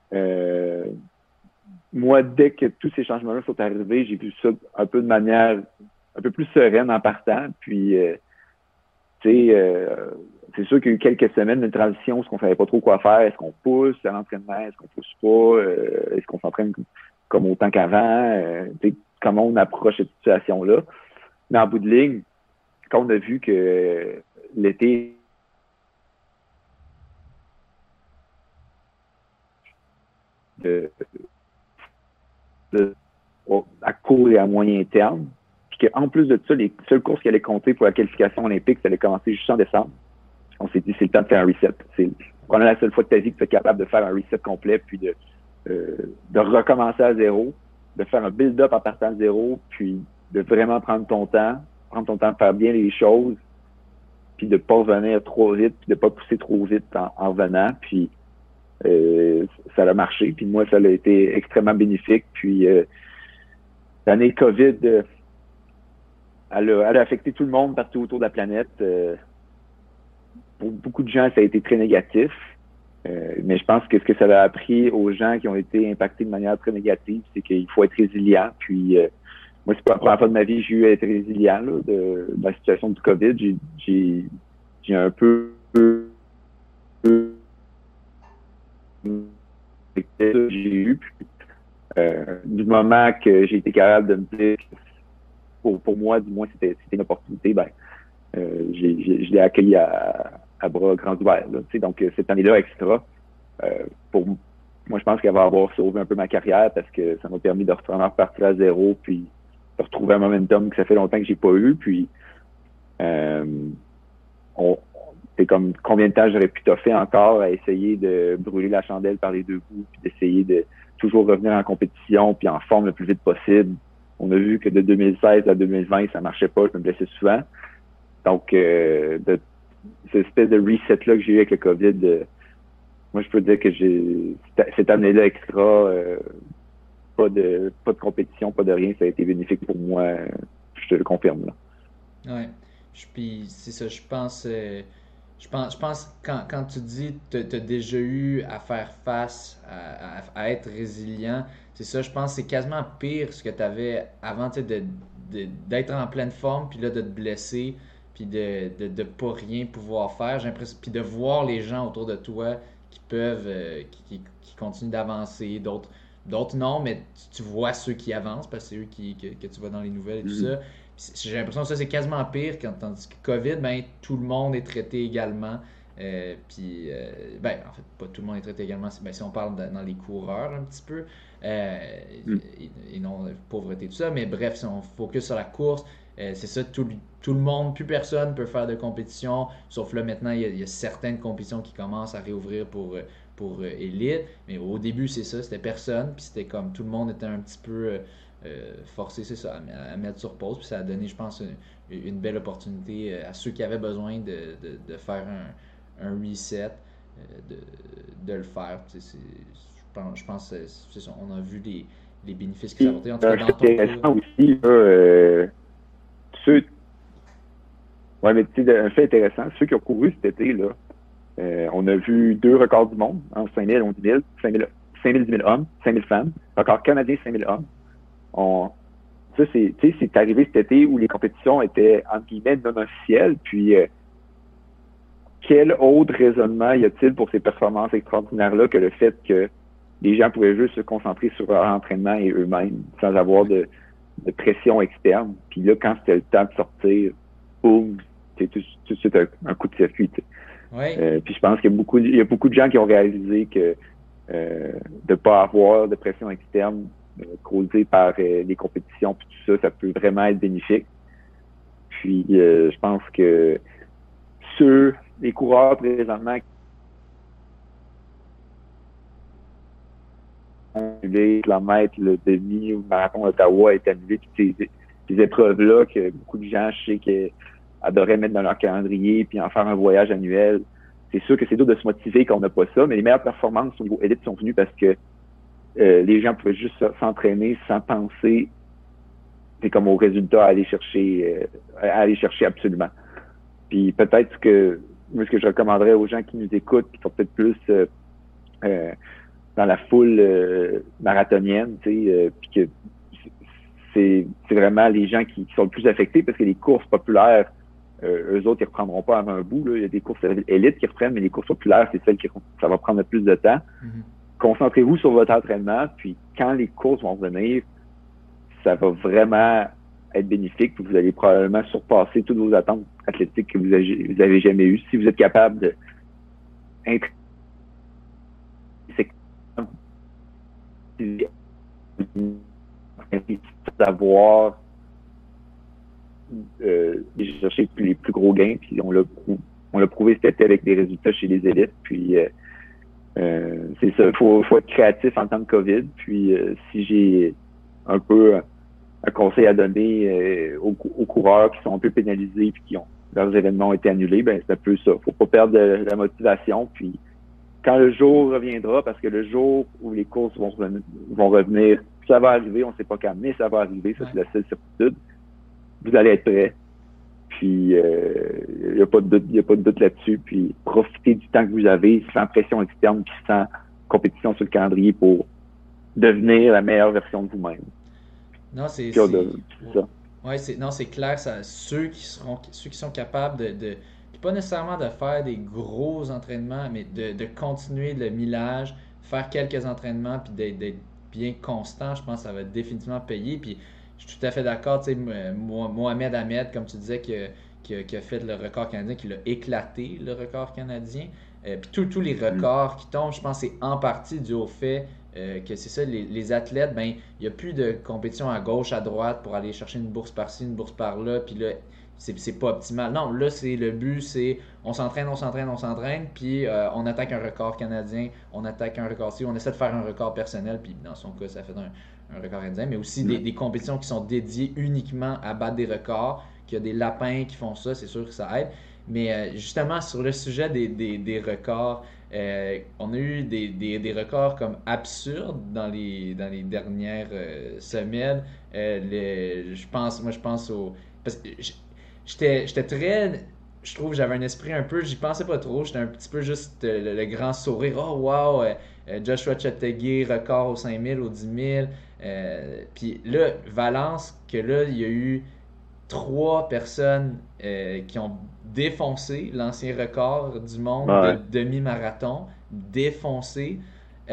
Moi, dès que tous ces changements-là sont arrivés, j'ai vu ça un peu de manière un peu plus sereine en partant. Puis, tu sais, c'est sûr qu'il y a eu quelques semaines de transition où on ne savait pas trop quoi faire. Est-ce qu'on pousse à l'entraînement? Est-ce qu'on pousse pas? Est-ce qu'on s'entraîne comme autant qu'avant? Tu sais, comment on approche cette situation-là? Mais en bout de ligne, quand on a vu que l'été de, à court et à moyen terme, puis qu'en plus de ça, les seules courses qui allaient compter pour la qualification olympique, ça allait commencer juste en décembre. On s'est dit, c'est le temps de faire un reset. C'est probablement la seule fois de ta vie que tu es capable de faire un reset complet, puis de recommencer à zéro, de faire un build-up en partant de zéro, puis de vraiment prendre ton temps de faire bien les choses, puis de ne pas revenir trop vite, puis de ne pas pousser trop vite en revenant. Puis ça a marché. Puis moi, ça a été extrêmement bénéfique. Puis l'année COVID, elle a affecté tout le monde partout autour de la planète. Pour beaucoup de gens, ça a été très négatif. Mais je pense que ce que ça a appris aux gens qui ont été impactés de manière très négative, c'est qu'il faut être résilient. Puis moi, c'est pas la première fois de ma vie que j'ai eu à être résilient là, de la situation du COVID. J'ai un peu j'ai eu. Puis, du moment que j'ai été capable de me dire que pour moi, du moins, c'était une opportunité, ben, je l'ai accueilli à bras grands ouverts. Là, donc, cette année-là extra, pour moi, je pense qu'elle va avoir sauvé un peu ma carrière parce que ça m'a permis de repartir à zéro, puis de retrouver un momentum que ça fait longtemps que j'ai pas eu. Puis, c'est comme combien de temps j'aurais pu toffer encore à essayer de brûler la chandelle par les deux bouts, puis d'essayer de toujours revenir en compétition, puis en forme le plus vite possible. On a vu que de 2016 à 2020, ça marchait pas, je me blessais souvent. Donc, cette espèce de reset-là que j'ai eu avec le COVID, moi, je peux dire que cette année-là extra, pas de compétition, pas de rien, ça a été bénéfique pour moi, je te le confirme, là. Ouais. Puis c'est ça, je pense quand tu dis tu as déjà eu à faire face, à être résilient, c'est ça, je pense que c'est quasiment pire ce que tu avais avant, tu sais, d'être en pleine forme, puis là de te blesser, puis de pas rien pouvoir faire. J'ai l'impression, puis de voir les gens autour de toi qui peuvent, qui continuent d'avancer, d'autres non, mais tu vois ceux qui avancent parce que c'est eux que tu vois dans les nouvelles et tout ça. J'ai l'impression que ça c'est quasiment pire tandis que COVID, ben tout le monde est traité également. Ben en fait pas tout le monde est traité également. Ben, si on parle dans les coureurs un petit peu et non pauvreté tout ça, mais bref si on focus sur la course, c'est ça tout le monde, plus personne peut faire de compétition. Sauf là maintenant il y a certaines compétitions qui commencent à réouvrir pour élite, mais au début c'est ça, c'était personne, puis c'était comme tout le monde était un petit peu forcé, c'est ça, à mettre sur pause. Puis ça a donné, je pense, une belle opportunité à ceux qui avaient besoin de faire un reset, de le faire. Je pense que c'est ça, on a vu les bénéfices que ça a apporté. En tout cas, dans ton cas. Intéressant aussi, ceux, ouais, mais tu sais, un fait intéressant, ceux qui ont couru cet été, là, On a vu 2 records du monde, en 5 000, 11 000, 5 000, 10 000 hommes, 5 000 femmes. Record canadien, 5 000 hommes. Ça, c'est arrivé cet été où les compétitions étaient, entre guillemets, non officielles. Puis, quel autre raisonnement y a-t-il pour ces performances extraordinaires-là que le fait que les gens pouvaient juste se concentrer sur leur entraînement et eux-mêmes, sans avoir de pression externe. Puis là, quand c'était le temps de sortir, boum, c'est tout de suite un coup de circuit. Ouais. Puis je pense qu'il y a beaucoup de gens qui ont réalisé que de ne pas avoir de pression externe causée par les compétitions, puis tout ça, ça peut vraiment être bénéfique. Puis je pense que les coureurs présentement annulé, le mètre, le demi ou le marathon d'Ottawa est annulé. Puis ces épreuves-là que beaucoup de gens, je sais, qui adoraient mettre dans leur calendrier puis en faire un voyage annuel. C'est sûr que c'est dur de se motiver quand on n'a pas ça, mais les meilleures performances au niveau élite sont venues parce que les gens pouvaient juste s'entraîner sans penser c'est comme au résultat à aller chercher absolument. Puis peut-être que moi, ce que je recommanderais aux gens qui nous écoutent, qui sont peut-être plus dans la foule marathonienne, puis que c'est vraiment les gens qui sont le plus affectés parce que les courses populaires, eux autres, ils reprendront pas avant un bout. Là. Il y a des courses élites qui reprennent, mais les courses populaires, c'est celles ça va prendre le plus de temps. Mm-hmm. Concentrez-vous sur votre entraînement, puis quand les courses vont venir, ça va vraiment être bénéfique, puis vous allez probablement surpasser toutes vos attentes athlétiques que vous avez jamais eues. Si vous êtes capable de d'avoir chercher les plus gros gains, puis on l'a prouvé cet été avec des résultats chez les élites, puis c'est ça, faut être créatif en temps de COVID, puis si j'ai un peu un conseil à donner aux coureurs qui sont un peu pénalisés puis qui leurs événements ont été annulés, ben c'est un peu ça, faut pas perdre la motivation, puis quand le jour reviendra, parce que le jour où les courses vont revenir, ça va arriver, on ne sait pas quand, mais ça va arriver, ça c'est la seule certitude. Vous allez être prêts. Puis il n'y a pas de doute là-dessus. Puis profitez du temps que vous avez, sans pression externe, puis sans compétition sur le calendrier pour devenir la meilleure version de vous-même. Non, c'est ça. Ouais, c'est clair, ça, ceux qui sont capables de pas nécessairement de faire des gros entraînements, mais de continuer le millage, faire quelques entraînements, puis d'être bien constant, je pense que ça va définitivement payer. Puis je suis tout à fait d'accord, tu sais, Mohamed Ahmed, comme tu disais, qui a fait le record canadien, qui l'a éclaté, le record canadien. Puis tous les records qui tombent, je pense que c'est en partie dû au fait que c'est ça, les athlètes, ben il n'y a plus de compétition à gauche, à droite pour aller chercher une bourse par-ci, une bourse par-là, puis là, c'est pas optimal. Non, là, le but, c'est on s'entraîne, puis on attaque un record canadien, on attaque un record ci, on essaie de faire un record personnel, puis dans son cas, ça fait un record canadien, mais aussi des compétitions qui sont dédiées uniquement à battre des records, qu'il y a des lapins qui font ça, c'est sûr que ça aide. Mais justement, sur le sujet des records, on a eu des records comme absurdes dans les dernières semaines. Je pense au... Parce que j'étais très... Je trouve que j'avais un esprit un peu... J'y pensais pas trop. J'étais un petit peu juste le grand sourire. Oh, wow! Joshua Cheptegei, record aux 5000, aux 10 000. Puis là, Valence, que là, il y a eu 3 personnes qui ont défoncé l'ancien record du monde de demi-marathon. Défoncé.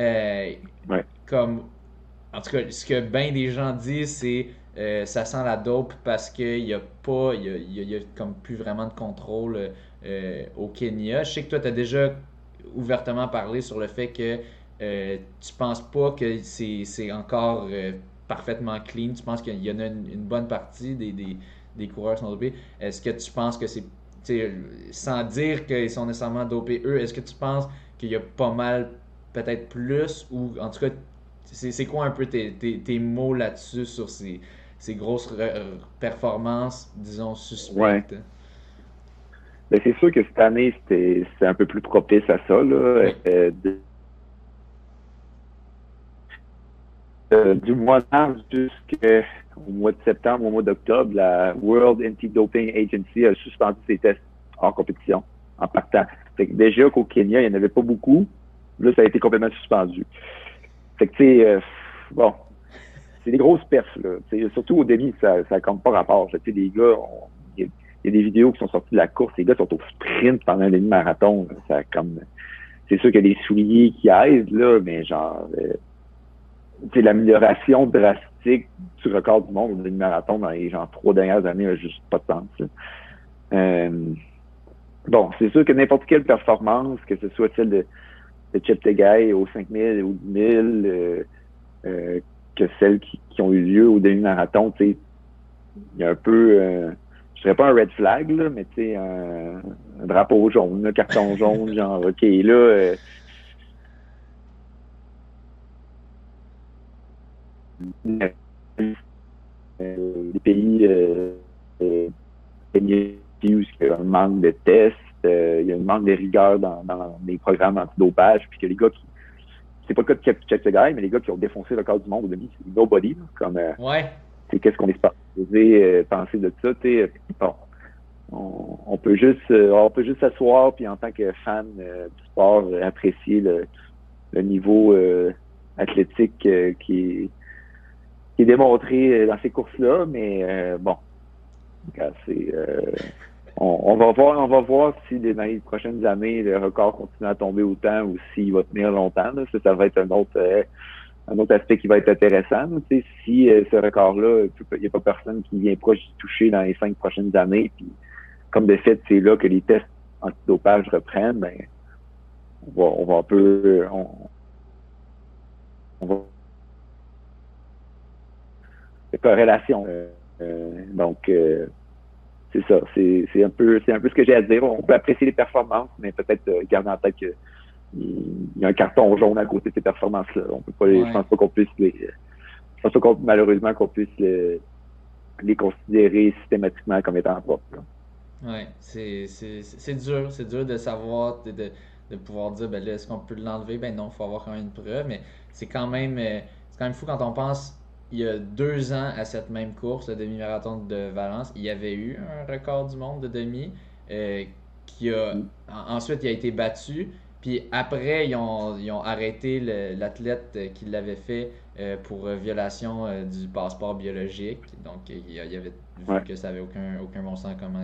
Comme... En tout cas, ce que bien des gens disent, c'est ça sent la dope parce qu'il n'y a pas, il y a comme plus vraiment de contrôle au Kenya. Je sais que toi, tu as déjà ouvertement parlé sur le fait que tu penses pas que c'est encore parfaitement clean. Tu penses qu'il y en a une bonne partie des coureurs qui sont dopés. Est-ce que tu penses que c'est, sans dire qu'ils sont nécessairement dopés eux, est-ce que tu penses qu'il y a pas mal, peut-être plus, ou en tout cas, c'est quoi un peu tes mots là-dessus sur ces grosses performances, disons, suspectes? Ouais. Ben, c'est sûr que cette année, c'est un peu plus propice à ça. Là. Du mois de mars jusqu'au mois de septembre, au mois d'octobre, la World Anti-Doping Agency a suspendu ses tests hors compétition en partant. Fait que déjà qu'au Kenya, il n'y en avait pas beaucoup. Là, ça a été complètement suspendu. Fait que, tu sais, bon, c'est des grosses perfs, là. Surtout au demi, ça compte pas rapport. Tu sais, les gars, il y a des vidéos qui sont sorties de la course. Les gars sont au sprint pendant un demi-marathon. Ça comme, c'est sûr qu'il y a des souliers qui aident, là, mais genre, c'est l'amélioration drastique du record du monde au demi-marathon dans les genre 3 dernières années n'a juste pas de sens. Bon, c'est sûr que n'importe quelle performance, que ce soit celle de Cheptegei au 5000 ou 10 000, que celles qui ont eu lieu au demi-marathon, tu sais, il y a un peu, je dirais pas un red flag, là, mais tu sais, un drapeau jaune, un carton jaune, genre, OK, là, les pays où il y a un manque de tests, il y a un manque de rigueur dans les programmes antidopage, puis que les gars qui c'est pas le cas de Cheptegei, mais les gars qui ont défoncé le record du monde au demi, c'est nobody, là, comme c'est qu'est-ce qu'on est supposé penser de ça, tu sais, bon, on peut juste s'asseoir puis en tant que fan du sport apprécier le niveau athlétique qui est démontré dans ces courses-là, mais bon, c'est on va voir si dans les prochaines années le record continue à tomber autant ou s'il va tenir longtemps. Là. Ça va être un autre aspect qui va être intéressant. Là. Si ce record-là, il n'y a pas personne qui vient proche d'y toucher dans les 5 prochaines années, puis comme de fait, c'est là que les tests antidopage reprennent, ben on va un peu on va corrélation. Donc c'est ça, c'est un peu ce que j'ai à dire. On peut apprécier les performances, mais peut-être garder en tête qu'il y a un carton jaune à côté de ces performances-là. On peut pas, je pense pas qu'on puisse malheureusement qu'on puisse les considérer systématiquement comme étant propres. Oui, c'est dur de savoir, de pouvoir dire, ben là, est-ce qu'on peut l'enlever? Ben non, il faut avoir quand même une preuve, mais c'est quand même fou quand on pense, il y a 2 ans à cette même course, le demi-marathon de Valence, il y avait eu un record du monde de demi qui a, ensuite il a été battu, puis après ils ont arrêté l'athlète qui l'avait fait pour violation du passeport biologique, donc il avait vu que ça avait aucun bon sens comment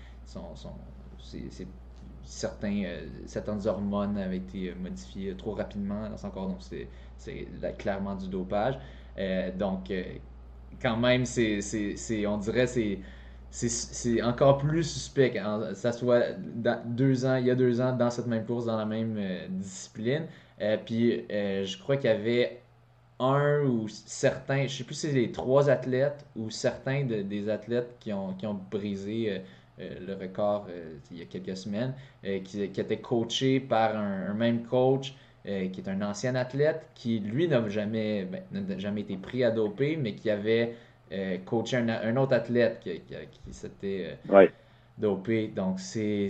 certaines hormones avaient été modifiées trop rapidement dans son corps, donc c'est clairement du dopage. Donc, quand même, on dirait c'est encore plus suspect que ça soit il y a 2 ans dans cette même course, dans la même discipline. Puis, je crois qu'il y avait un ou certains, je sais plus si c'est les 3 athlètes ou certains des athlètes qui ont brisé le record il y a quelques semaines, qui étaient coachés par un même coach qui est un ancien athlète qui, lui, n'a jamais été pris à doper, mais qui avait coaché un autre athlète qui s'était dopé. Donc, c'est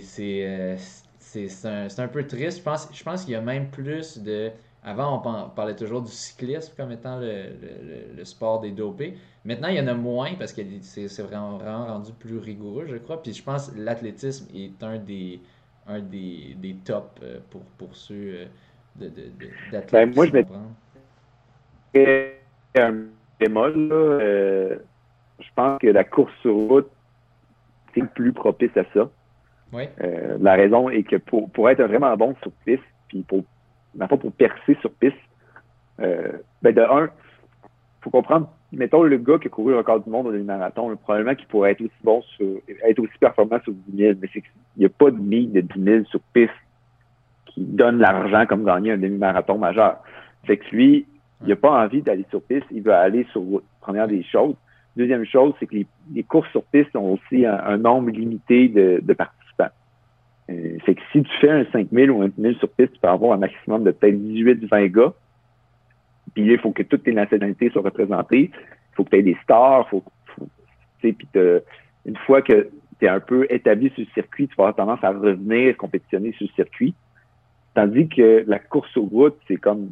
un peu triste. Je pense qu'il y a même plus de... Avant, on parlait toujours du cyclisme comme étant le sport des dopés. Maintenant, il y en a moins parce que c'est vraiment rendu plus rigoureux, je crois. Puis je pense que l'athlétisme est un des tops pour ceux d'athlètes Moi, qui je s'y comprennent. mettrais un bémol. Là, je pense que la course sur route est plus propice à ça. Oui. La raison est que pour être vraiment bon sur piste, puis pour percer sur piste, de un, faut comprendre, mettons le gars qui a couru le record du monde au demi-marathon, probablement qu'il pourrait être aussi performant sur 10 000, mais c'est qu'il n'y a pas de ligne de 10 000 sur piste qui donne l'argent comme gagner un demi-marathon majeur. Fait que lui, il n'a pas envie d'aller sur piste, il veut aller sur route. Première des choses. Deuxième chose, c'est que les courses sur piste ont aussi un nombre limité de participants. Fait que si tu fais un 5000 ou un 10 000 sur piste, tu peux avoir un maximum de peut-être 18-20 gars. Puis là, il faut que toutes tes nationalités soient représentées. Il faut que tu aies des stars. Puis une fois que tu es un peu établi sur le circuit, tu vas avoir tendance à revenir compétitionner sur le circuit. Tandis que la course aux routes, c'est comme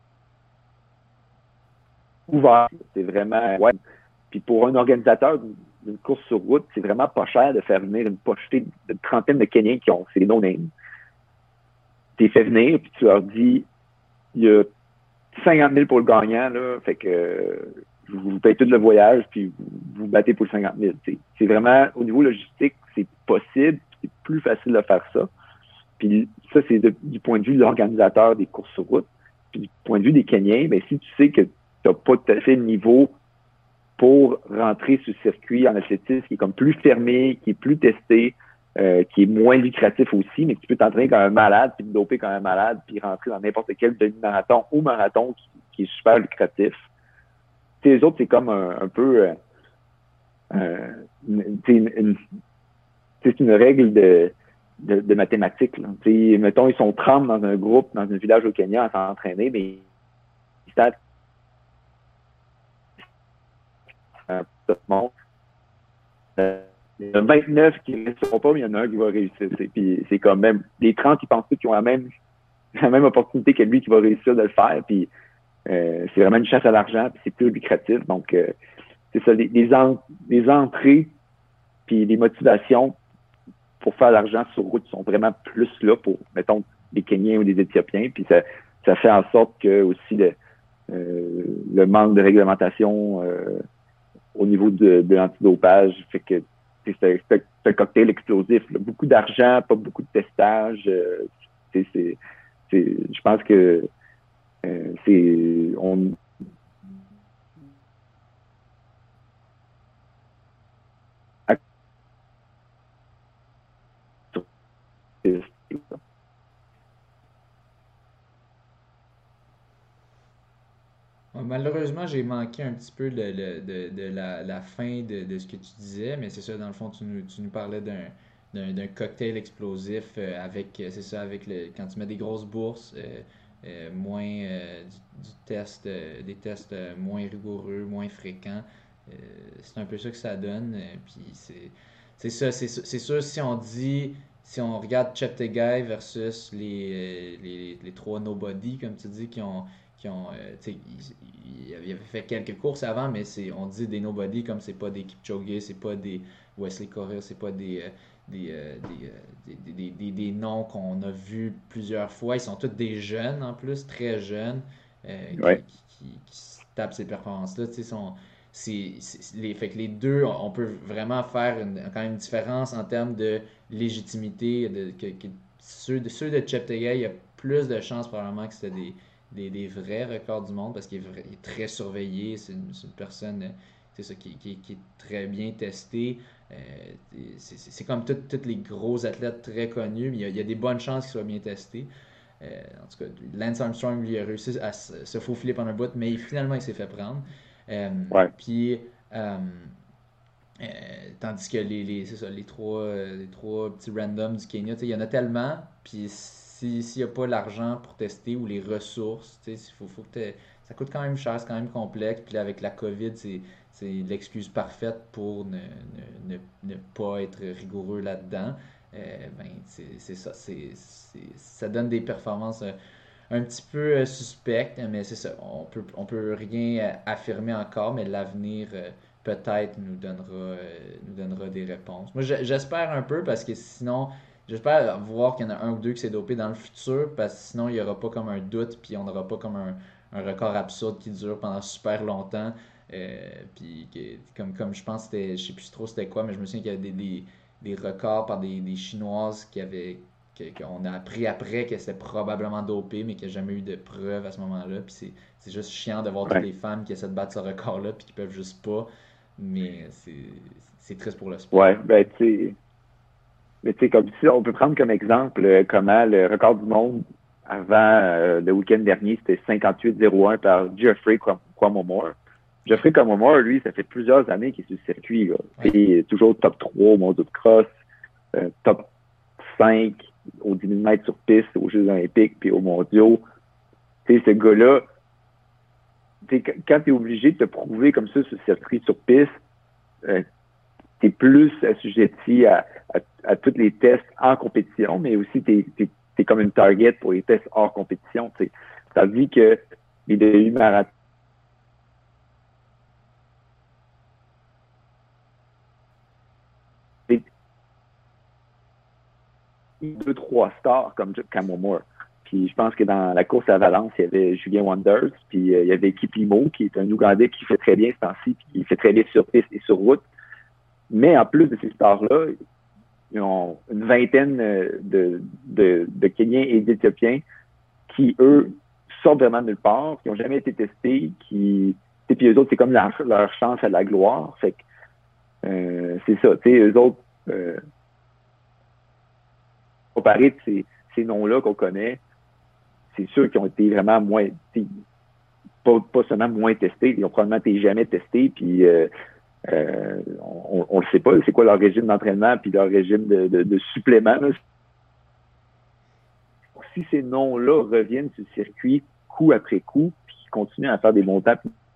ouvert. C'est vraiment... Ouais. Puis pour un organisateur d'une course sur route, c'est vraiment pas cher de faire venir une pochetée de trentaine de Kenyans qui ont, c'est des no-names. Tu les fais venir, puis tu leur dis, il y a 50 000 pour le gagnant, là, fait que vous payez tout le voyage, puis vous battez pour le 50 000. C'est vraiment, au niveau logistique, c'est possible, c'est plus facile de faire ça. Puis ça, c'est du point de vue de l'organisateur des courses sur route. Puis du point de vue des Kenyans, ben, si tu sais que tu n'as pas tout à fait le niveau pour rentrer sur le circuit en athlétisme qui est comme plus fermé, qui est plus testé, qui est moins lucratif aussi, mais que tu peux t'entraîner comme un malade, puis te doper comme un malade, puis rentrer dans n'importe quel demi-marathon ou marathon qui est super lucratif. T'sais, les autres, c'est comme un peu c'est une règle de mathématiques. Là. Mettons, ils sont 30 dans un groupe, dans un village au Kenya à s'entraîner, mais ils savent il y en a 29 qui ne réussiront pas, mais il y en a un qui va réussir. Puis c'est comme même les 30, ils pensent tous qu'ils ont la même opportunité que lui qui va réussir de le faire. Puis c'est vraiment une chasse à l'argent, puis c'est plus lucratif. Donc c'est ça, les entrées puis les motivations pour faire l'argent sur route sont vraiment plus là pour, mettons, des Kenyans ou des Éthiopiens. Puis ça fait en sorte que aussi le manque de réglementation au niveau de l'antidopage fait que c'est un cocktail explosif. Là. Beaucoup d'argent, pas beaucoup de testage. Je pense que Malheureusement, j'ai manqué un petit peu de la fin de ce que tu disais, mais c'est ça, dans le fond, tu nous parlais d'un cocktail explosif avec, c'est ça, avec quand tu mets des grosses bourses, moins du test, des tests moins rigoureux, moins fréquents. C'est un peu ça que ça donne. Puis c'est sûr, si on regarde Cheptegei versus les trois nobody, comme tu dis, il avait fait quelques courses avant, mais on dit des nobody comme c'est pas des Kipchoge, c'est pas des Wesley Korir, c'est pas des noms qu'on a vus plusieurs fois. Ils sont tous des jeunes en plus, très jeunes, ouais. qui se tapent ces performances-là. Fait que les deux, on peut vraiment faire quand même une différence en termes de légitimité. Ceux de Cheptegei, il y a plus de chances probablement que c'était des vrais records du monde parce qu'il est très surveillé. C'est une personne c'est ça, qui est très bien testé. C'est comme tous les gros athlètes très connus, mais il y a des bonnes chances qu'ils soient bien testés. En tout cas, Lance Armstrong, lui, a réussi à se faufiler pendant un bout, mais finalement, il s'est fait prendre. Ouais. Puis, tandis que c'est ça, les trois petits randoms du Kenya, il y en a tellement, puis s'il n'y a pas l'argent pour tester ou les ressources, faut que ça coûte quand même cher, c'est quand même complexe. Puis là, avec la COVID, c'est l'excuse parfaite pour ne pas être rigoureux là-dedans. C'est ça, ça donne des performances un petit peu suspectes, mais c'est ça, on peut rien affirmer encore, mais l'avenir peut-être nous donnera des réponses. Moi, j'espère un peu parce que sinon, j'espère voir qu'il y en a un ou deux qui s'est dopé dans le futur parce que sinon, il n'y aura pas comme un doute puis on n'aura pas comme un record absurde qui dure pendant super longtemps. Puis comme je pense, je sais plus trop c'était quoi, mais je me souviens qu'il y avait des records par des Chinoises qu'on a appris après que c'était probablement dopé, mais qu'il n'y a jamais eu de preuves à ce moment-là. Puis c'est juste chiant de voir toutes les femmes qui essaient de battre ce record-là puis qui peuvent juste pas. Mais c'est triste pour le sport. Ouais, ben tu sais, comme si on peut prendre comme exemple comment le record du monde avant le week-end dernier, c'était 58,01 par Geoffrey Kwamomore. Geoffrey Kwamomore, lui, ça fait plusieurs années qu'il est sur le circuit. Là. Ouais. Il est toujours top 3 au mondial de cross, top 5 aux 10 000 mètres sur piste, aux Jeux olympiques, puis aux mondiaux. Tu sais, ce gars-là, quand tu es obligé de te prouver comme ça sur le circuit sur piste, tu es plus assujetti à tous les tests en compétition, mais aussi tu es comme une target pour les tests hors compétition. T'sais. Tandis que les demi-marathons deux, trois stars comme Cameron Moore. Puis je pense que dans la course à Valence, il y avait Julien Wonders, puis il y avait Kiplimo, qui est un Ougandais qui fait très bien ce temps-ci, puis qui fait très bien sur piste et sur route. Mais en plus de ces stars-là, ils ont une vingtaine de Kenyans et d'Éthiopiens qui, eux, sortent vraiment de nulle part, qui n'ont jamais été testés, puis eux autres, c'est comme leur chance à la gloire. Fait que c'est ça, tu sais, eux autres, comparé de ces noms-là qu'on connaît, c'est sûr qu'ils ont été vraiment moins, pas seulement moins testés, ils ont probablement été jamais testés, puis on le sait pas, c'est quoi leur régime d'entraînement puis leur régime de supplément. Là. Si ces noms-là reviennent sur le circuit coup après coup, puis qu'ils continuent à faire des bons temps,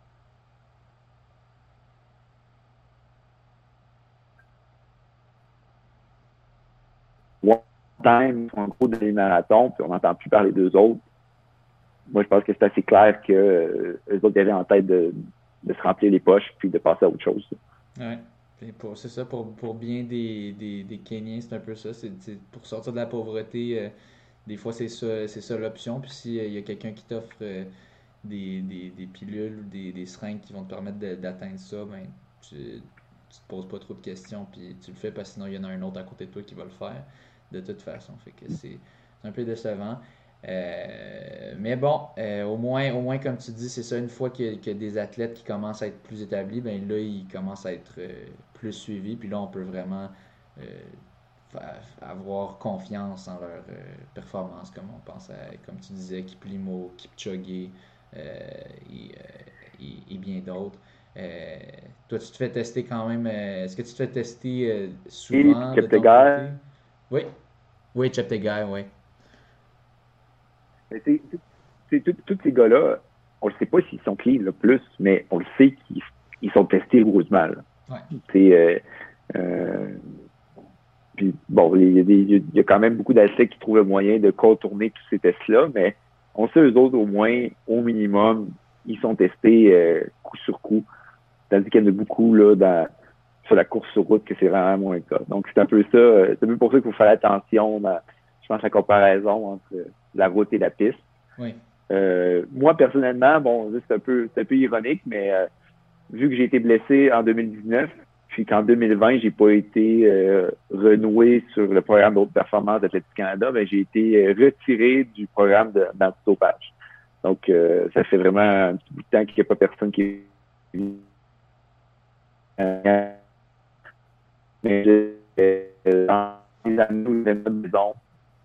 one time, en gros, des marathons, puis on n'entend plus parler d'eux autres. Moi, je pense que c'est assez clair que eux autres avaient en tête de se remplir les poches puis de passer à autre chose. Ouais. C'est ça, pour bien des Kenyans, c'est un peu ça. C'est pour sortir de la pauvreté, des fois c'est ça l'option. Puis s'il y a quelqu'un qui t'offre des pilules ou des seringues qui vont te permettre d'atteindre ça, ben tu te poses pas trop de questions, puis tu le fais parce que sinon il y en a un autre à côté de toi qui va le faire de toute façon. Fait que c'est un peu décevant. Mais bon, au moins, comme tu dis, c'est ça, une fois qu'il y a des athlètes qui commencent à être plus établis, ben là, ils commencent à être plus suivis, puis là, on peut vraiment avoir confiance en leur performance, comme on pense à, comme tu disais, Kiplimo, Kipchoge et bien d'autres. Toi, tu te fais tester quand même. Est-ce que tu te fais tester Et souvent de ton côté? Cheptegei, Oui. Oui, Cheptegei, oui. tous ces gars-là, on ne sait pas s'ils sont clean le plus, mais on le sait qu'ils sont testés rigoureusement. Ouais. Puis bon, il y a quand même beaucoup d'athlètes qui trouvent le moyen de contourner tous ces tests-là, mais on sait eux autres, au moins, au minimum, ils sont testés coup sur coup. Tandis qu'il y en a beaucoup sur la course sur route que c'est vraiment moins le cas. Donc c'est un peu ça, c'est un peu pour ça qu'il faut faire attention je pense, la comparaison entre la route et la piste. Oui. Moi, personnellement, bon, c'est un peu ironique, mais vu que j'ai été blessé en 2019, puis qu'en 2020, j'ai pas été renoué sur le programme de haute performance d'Athlétique Canada, ben, j'ai été retiré du programme d'antidopage. Donc, ça fait vraiment un petit bout de temps qu'il n'y a pas personne qui est mais dans les années où j'étais maison,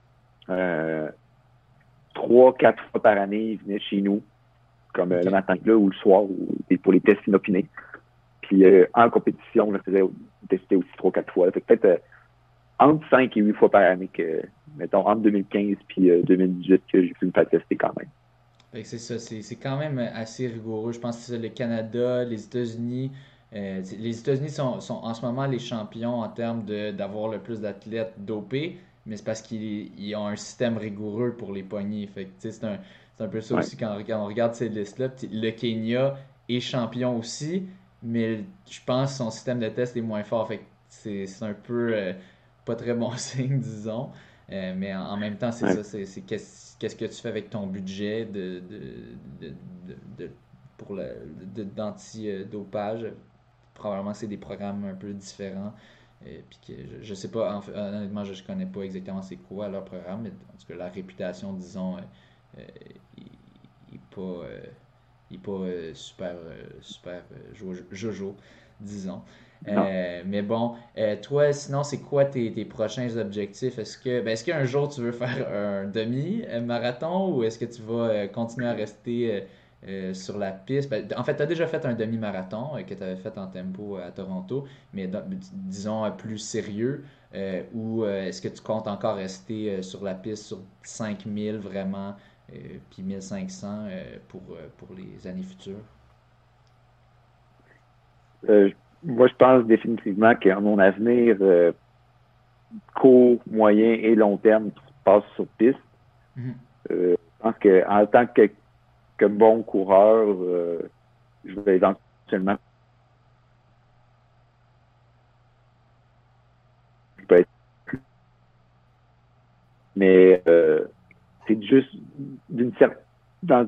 3-4 fois par année, ils venaient chez nous, comme le matin là, ou le soir, pour les tests inopinés. Puis en compétition, je faisais tester aussi 3-4 fois. Fait que peut-être entre 5 et 8 fois par année que, mettons, entre 2015 puis 2018 que j'ai pu me faire tester quand même. Fait que c'est ça, c'est quand même assez rigoureux. Je pense que c'est ça, le Canada, les États-Unis. Les États-Unis sont en ce moment les champions en termes d'avoir le plus d'athlètes dopés, mais c'est parce qu'ils ont un système rigoureux pour les poignées. Fait que, c'est un peu ça aussi quand on regarde ces listes-là. Le Kenya est champion aussi, mais je pense que son système de test est moins fort. Fait que c'est un peu pas très bon signe, disons. Mais en même temps, c'est ça, c'est qu'est-ce que tu fais avec ton budget pour d'anti-dopage. Probablement, c'est des programmes un peu différents. Puis que je sais pas, honnêtement, je connais pas exactement c'est quoi leur programme, mais en tout cas, la réputation, disons, il est pas, super jojo, disons. Mais bon, toi, sinon, c'est quoi tes prochains objectifs? Est-ce qu'un jour tu veux faire un demi-marathon ou est-ce que tu vas continuer à rester sur la piste? En fait, tu as déjà fait un demi-marathon que tu avais fait en tempo à Toronto, mais disons plus sérieux. Ou est-ce que tu comptes encore rester sur la piste sur 5000 vraiment, puis 1500 pour les années futures? Moi, je pense définitivement que mon avenir court, moyen et long terme se passe sur piste. Mm-hmm. Je pense qu'en tant que bon coureur, je vais éventuellement je peux être Mais c'est juste dans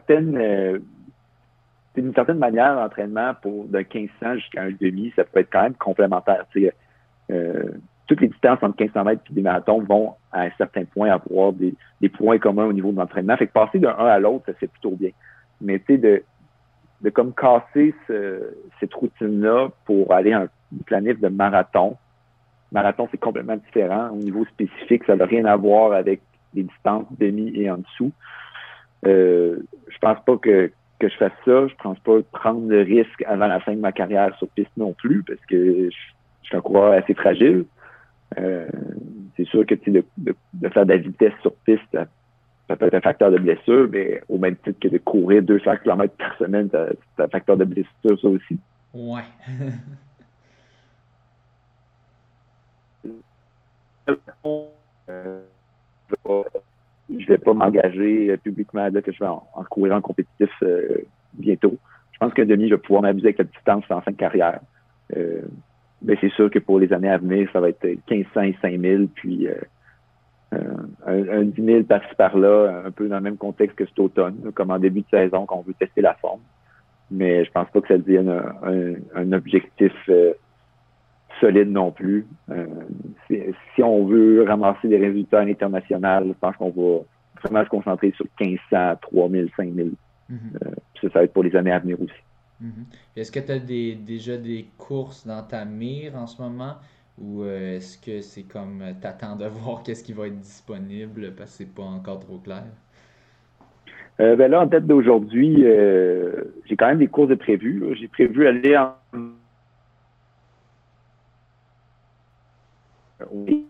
d'une certaine manière, l'entraînement de 1500 jusqu'à un demi, ça peut être quand même complémentaire. Euh, toutes les distances entre 1500 mètres et des marathons vont, à un certain point, avoir des points communs au niveau de l'entraînement. Fait que passer d'un à l'autre, ça c'est plutôt bien. Mais tu sais, de comme casser cette routine-là pour aller à une planif de marathon. Marathon, c'est complètement différent. Au niveau spécifique, ça n'a rien à voir avec les distances demi et en dessous. Je pense pas que je fasse ça. Je pense pas prendre le risque avant la fin de ma carrière sur piste non plus, parce que je suis un coureur assez fragile. C'est sûr que de faire de la vitesse sur piste, ça peut être un facteur de blessure, mais au même titre que de courir 200 km par semaine, c'est un facteur de blessure, ça aussi. Ouais. Je vais pas m'engager publiquement à dire que je vais en courir en compétitif bientôt. Je pense qu'un demi, je vais pouvoir m'amuser avec la distance en fin de carrière. Mais c'est sûr que pour les années à venir, ça va être 1500 et 5000, puis un 10 000 par-ci par-là, un peu dans le même contexte que cet automne, comme en début de saison, quand on veut tester la forme. Mais je pense pas que ça devienne un objectif solide non plus. Si on veut ramasser des résultats à l'international, je pense qu'on va vraiment se concentrer sur 1500, 3000, 5000. Ça va être pour les années à venir aussi. Est-ce que tu as déjà des courses dans ta mire en ce moment? Ou est-ce que c'est comme t'attends de voir qu'est-ce qui va être disponible parce que c'est pas encore trop clair? Ben là, en tête d'aujourd'hui, j'ai quand même des courses de prévues. J'ai prévu aller en oui,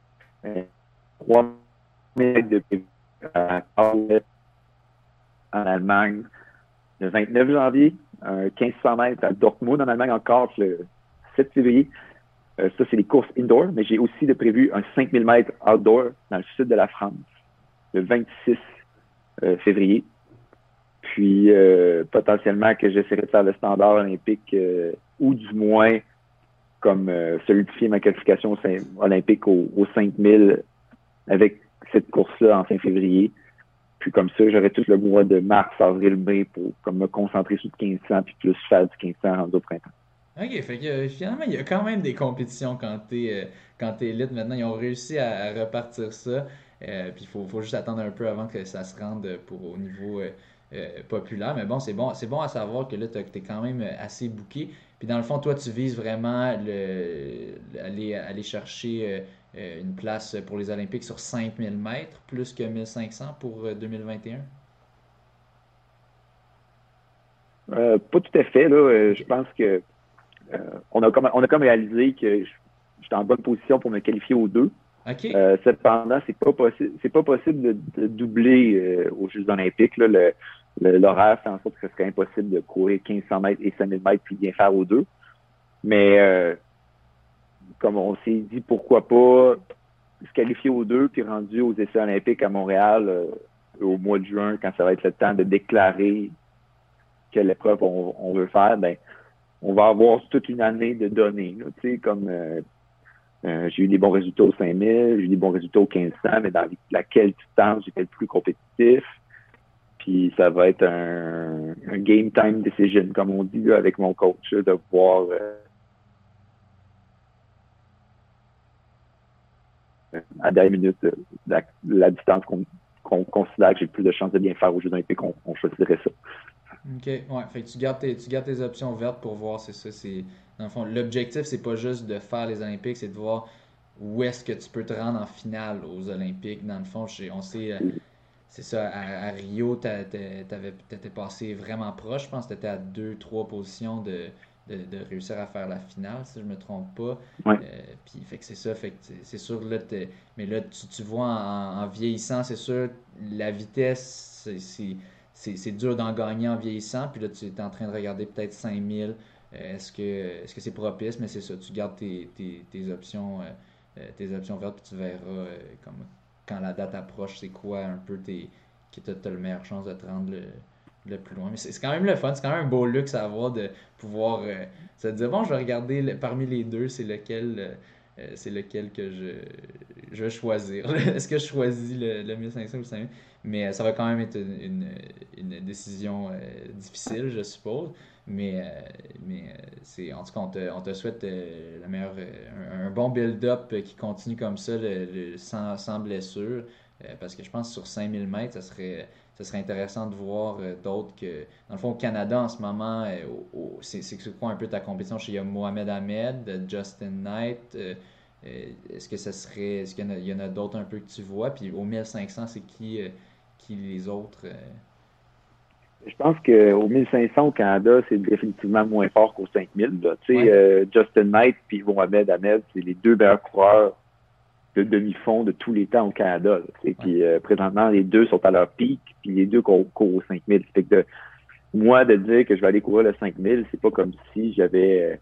3 mètres de prévu à en Allemagne le 29 janvier, 1500 mètres à Dortmund en Allemagne encore le 7 février. Ça, c'est les courses indoor, mais j'ai aussi de prévu un 5000 mètres outdoor dans le sud de la France le 26 février. Puis, potentiellement que j'essaierai de faire le standard olympique ou du moins comme solidifier ma qualification olympique au 5000 avec cette course-là en fin février. Puis comme ça, j'aurai tout le mois de mars, avril, mai pour comme me concentrer sur le 1500 puis plus faire du 1500 rendu au printemps. Ok, fait que finalement, il y a quand même des compétitions quand t'es élite. Maintenant, ils ont réussi à repartir ça. Puis faut juste attendre un peu avant que ça se rende au niveau populaire. Mais bon, c'est bon à savoir que là, t'es quand même assez booké. Puis dans le fond, toi, tu vises vraiment aller chercher une place pour les Olympiques sur 5000 mètres, plus que 1500 pour 2021. Pas tout à fait, là. Je Ok. pense que on a comme réalisé que j'étais en bonne position pour me qualifier aux deux. Ok. Cependant, c'est pas possible de doubler aux Jeux olympiques. Là, l'horaire fait en sorte que ce serait impossible de courir 1500 mètres et 5000 mètres puis bien faire aux deux. Mais comme on s'est dit, pourquoi pas se qualifier aux deux puis rendu aux essais olympiques à Montréal au mois de juin, quand ça va être le temps de déclarer quelle épreuve on veut faire, ben on va avoir toute une année de données. Tu sais, comme j'ai eu des bons résultats au 5000, j'ai eu des bons résultats au 1500, mais dans laquelle distance j'étais le plus compétitif. Puis ça va être un game time decision, comme on dit là, avec mon coach, là, de voir à dernière minute la distance qu'on considère que j'ai le plus de chances de bien faire aux Jeux olympiques, on choisirait ça. Ok, ouais, fait que tu gardes tes options ouvertes pour voir, c'est ça, dans le fond, l'objectif, c'est pas juste de faire les Olympiques, c'est de voir où est-ce que tu peux te rendre en finale aux Olympiques. Dans le fond, on sait, c'est ça, à Rio, t'étais passé vraiment proche, je pense que t'étais à deux, trois positions de réussir à faire la finale, si je me trompe pas. Ouais. Puis, fait que c'est ça, fait que c'est sûr, là, mais là, tu vois, en vieillissant, c'est sûr, la vitesse, c'est dur d'en gagner en vieillissant. Puis là, tu es en train de regarder peut-être 5000. Est-ce que c'est propice? Mais c'est ça, tu gardes tes options vertes, puis tu verras comme, quand la date approche, c'est quoi un peu qui t'as le meilleure chance de te rendre le plus loin. Mais c'est quand même le fun, c'est quand même un beau luxe à avoir de pouvoir se dire, bon, je vais regarder parmi les deux, c'est lequel c'est lequel que je vais choisir. Est-ce que je choisis le 1500 ou le 5000? Mais ça va quand même être une décision difficile, je suppose. Mais en tout cas, on te souhaite la meilleure, un bon build-up qui continue comme ça, sans blessure. Parce que je pense que sur 5000 mètres, ça serait intéressant de voir d'autres que. Dans le fond, au Canada, en ce moment, c'est quoi un peu ta compétition? Il y a Mohamed Ahmed, Justin Knight. Est-ce que ça serait. Est-ce qu'il y en a d'autres un peu que tu vois? Puis au 1500, c'est qui les autres? Je pense qu'au 1500 au Canada, c'est définitivement moins fort qu'au 5000. Là. Tu sais, Ouais. Justin Knight et Mohamed Ahmed, c'est les deux meilleurs coureurs de demi-fond de tous les temps au Canada. Et Ouais. puis présentement, les deux sont à leur pic, puis les deux courent au 5000. Fait que moi, de dire que je vais aller courir le 5000, c'est pas comme si j'avais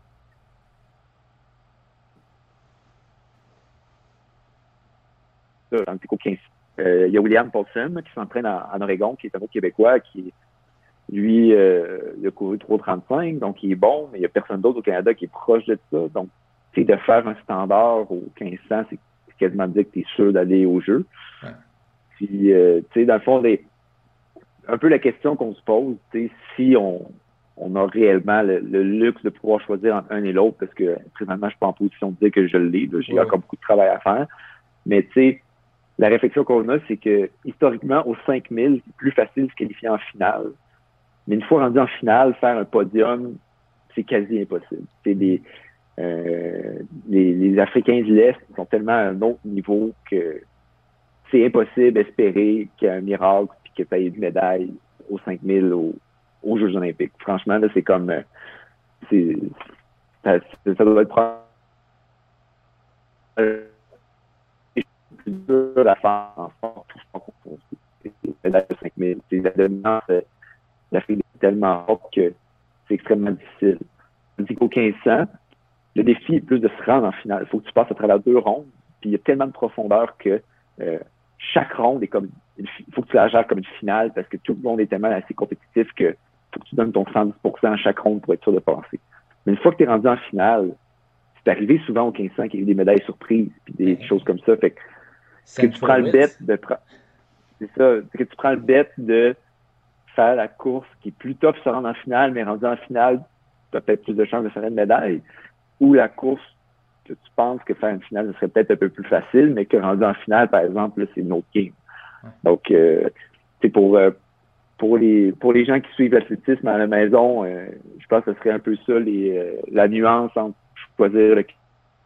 dans le pic au 15. Il y a William Paulson qui s'entraîne en Oregon, qui est un autre Québécois, qui lui, il a couru 3,35, donc il est bon, mais il n'y a personne d'autre au Canada qui est proche de ça. Donc, tu sais, de faire un standard au 1500, c'est quasiment dire que tu es sûr d'aller au jeu. Ouais. Puis, tu sais, dans le fond, un peu la question qu'on se pose, tu sais, si on a réellement le luxe de pouvoir choisir entre un et l'autre, parce que présentement, je suis pas en position de dire que je l'ai, j'ai encore beaucoup de travail à faire. Mais tu sais, la réflexion qu'on a, c'est que historiquement, au 5000, c'est plus facile de se qualifier en finale. Mais une fois rendu en finale, faire un podium, c'est quasi impossible. C'est les Africains de l'Est sont tellement à un autre niveau que c'est impossible d'espérer qu'il y ait un miracle et que tu aies une médaille aux 5000 aux Jeux Olympiques. Franchement, là, c'est comme c'est, ça doit être plus dur à faire en sport, tout sport. C'est médaille de 5000. C'est la dominance l'Afrique est tellement forte que c'est extrêmement difficile. Je dis qu'au 1500, le défi est plus de se rendre en finale. Il faut que tu passes à travers 2 rondes, puis il y a tellement de profondeur que chaque ronde est comme il faut que tu la gères comme une finale parce que tout le monde est tellement assez compétitif que faut que tu donnes ton 110% à chaque ronde pour être sûr de passer. Mais une fois que tu es rendu en finale, c'est arrivé souvent au 1500 qu'il y a eu des médailles surprises puis des choses comme ça. Fait que tu prends le bet de c'est ça, c'est que tu prends le bet de faire la course qui est plus tough se rendre en finale, mais rendu en finale, tu as peut-être plus de chances de faire une médaille, ou la course que tu penses que faire une finale, ce serait peut-être un peu plus facile, mais que rendu en finale, par exemple, là, c'est une autre game. Donc, c'est pour les gens qui suivent l'athlétisme à la maison, je pense que ce serait un peu ça la nuance entre choisir le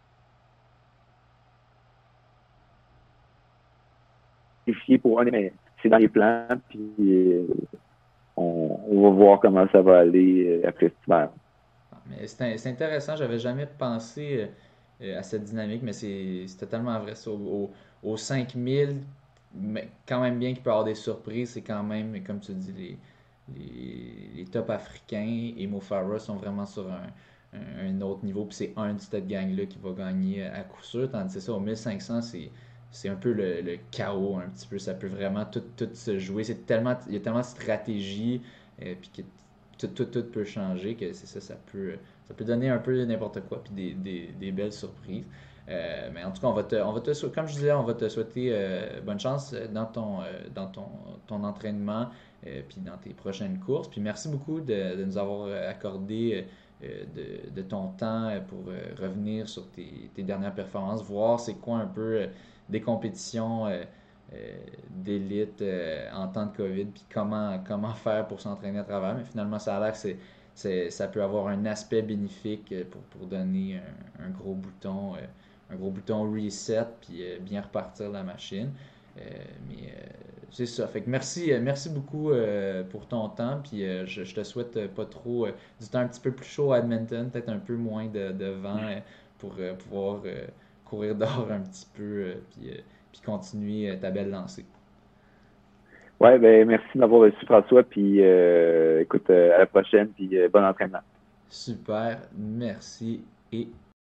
qualifié pour un, mais c'est dans les plans, puis on va voir comment ça va aller après cet hiver. Mais c'est intéressant, j'avais jamais pensé à cette dynamique, mais c'est totalement vrai. Ça. Au 5000, mais quand même bien qu'il peut y avoir des surprises, c'est quand même, comme tu dis, les top africains et Mo Farah sont vraiment sur un autre niveau, puis c'est un de cette gang-là qui va gagner à coup sûr, tandis que ça, au 1500, c'est un peu le chaos un petit peu, ça peut vraiment tout se jouer, il y a tellement de stratégie, puis que tout peut changer, que c'est ça, ça peut donner un peu n'importe quoi, puis des belles surprises. Mais en tout cas, comme je disais, on va te souhaiter bonne chance dans ton entraînement, puis dans tes prochaines courses. Puis merci beaucoup de nous avoir accordé de ton temps pour revenir sur tes dernières performances, voir c'est quoi un peu des compétitions d'élite en temps de COVID, puis comment faire pour s'entraîner à travers. Mais finalement, ça a l'air que ça peut avoir un aspect bénéfique pour donner un gros bouton reset, puis bien repartir la machine. Mais c'est ça. Fait que merci beaucoup pour ton temps. Puis je te souhaite pas trop du temps un petit peu plus chaud à Edmonton, peut-être un peu moins de vent pour pouvoir courir dehors un petit peu, puis continuer ta belle lancée. Ouais, ben merci de m'avoir reçu, François. Puis écoute, à la prochaine, puis bon entraînement. Super, merci et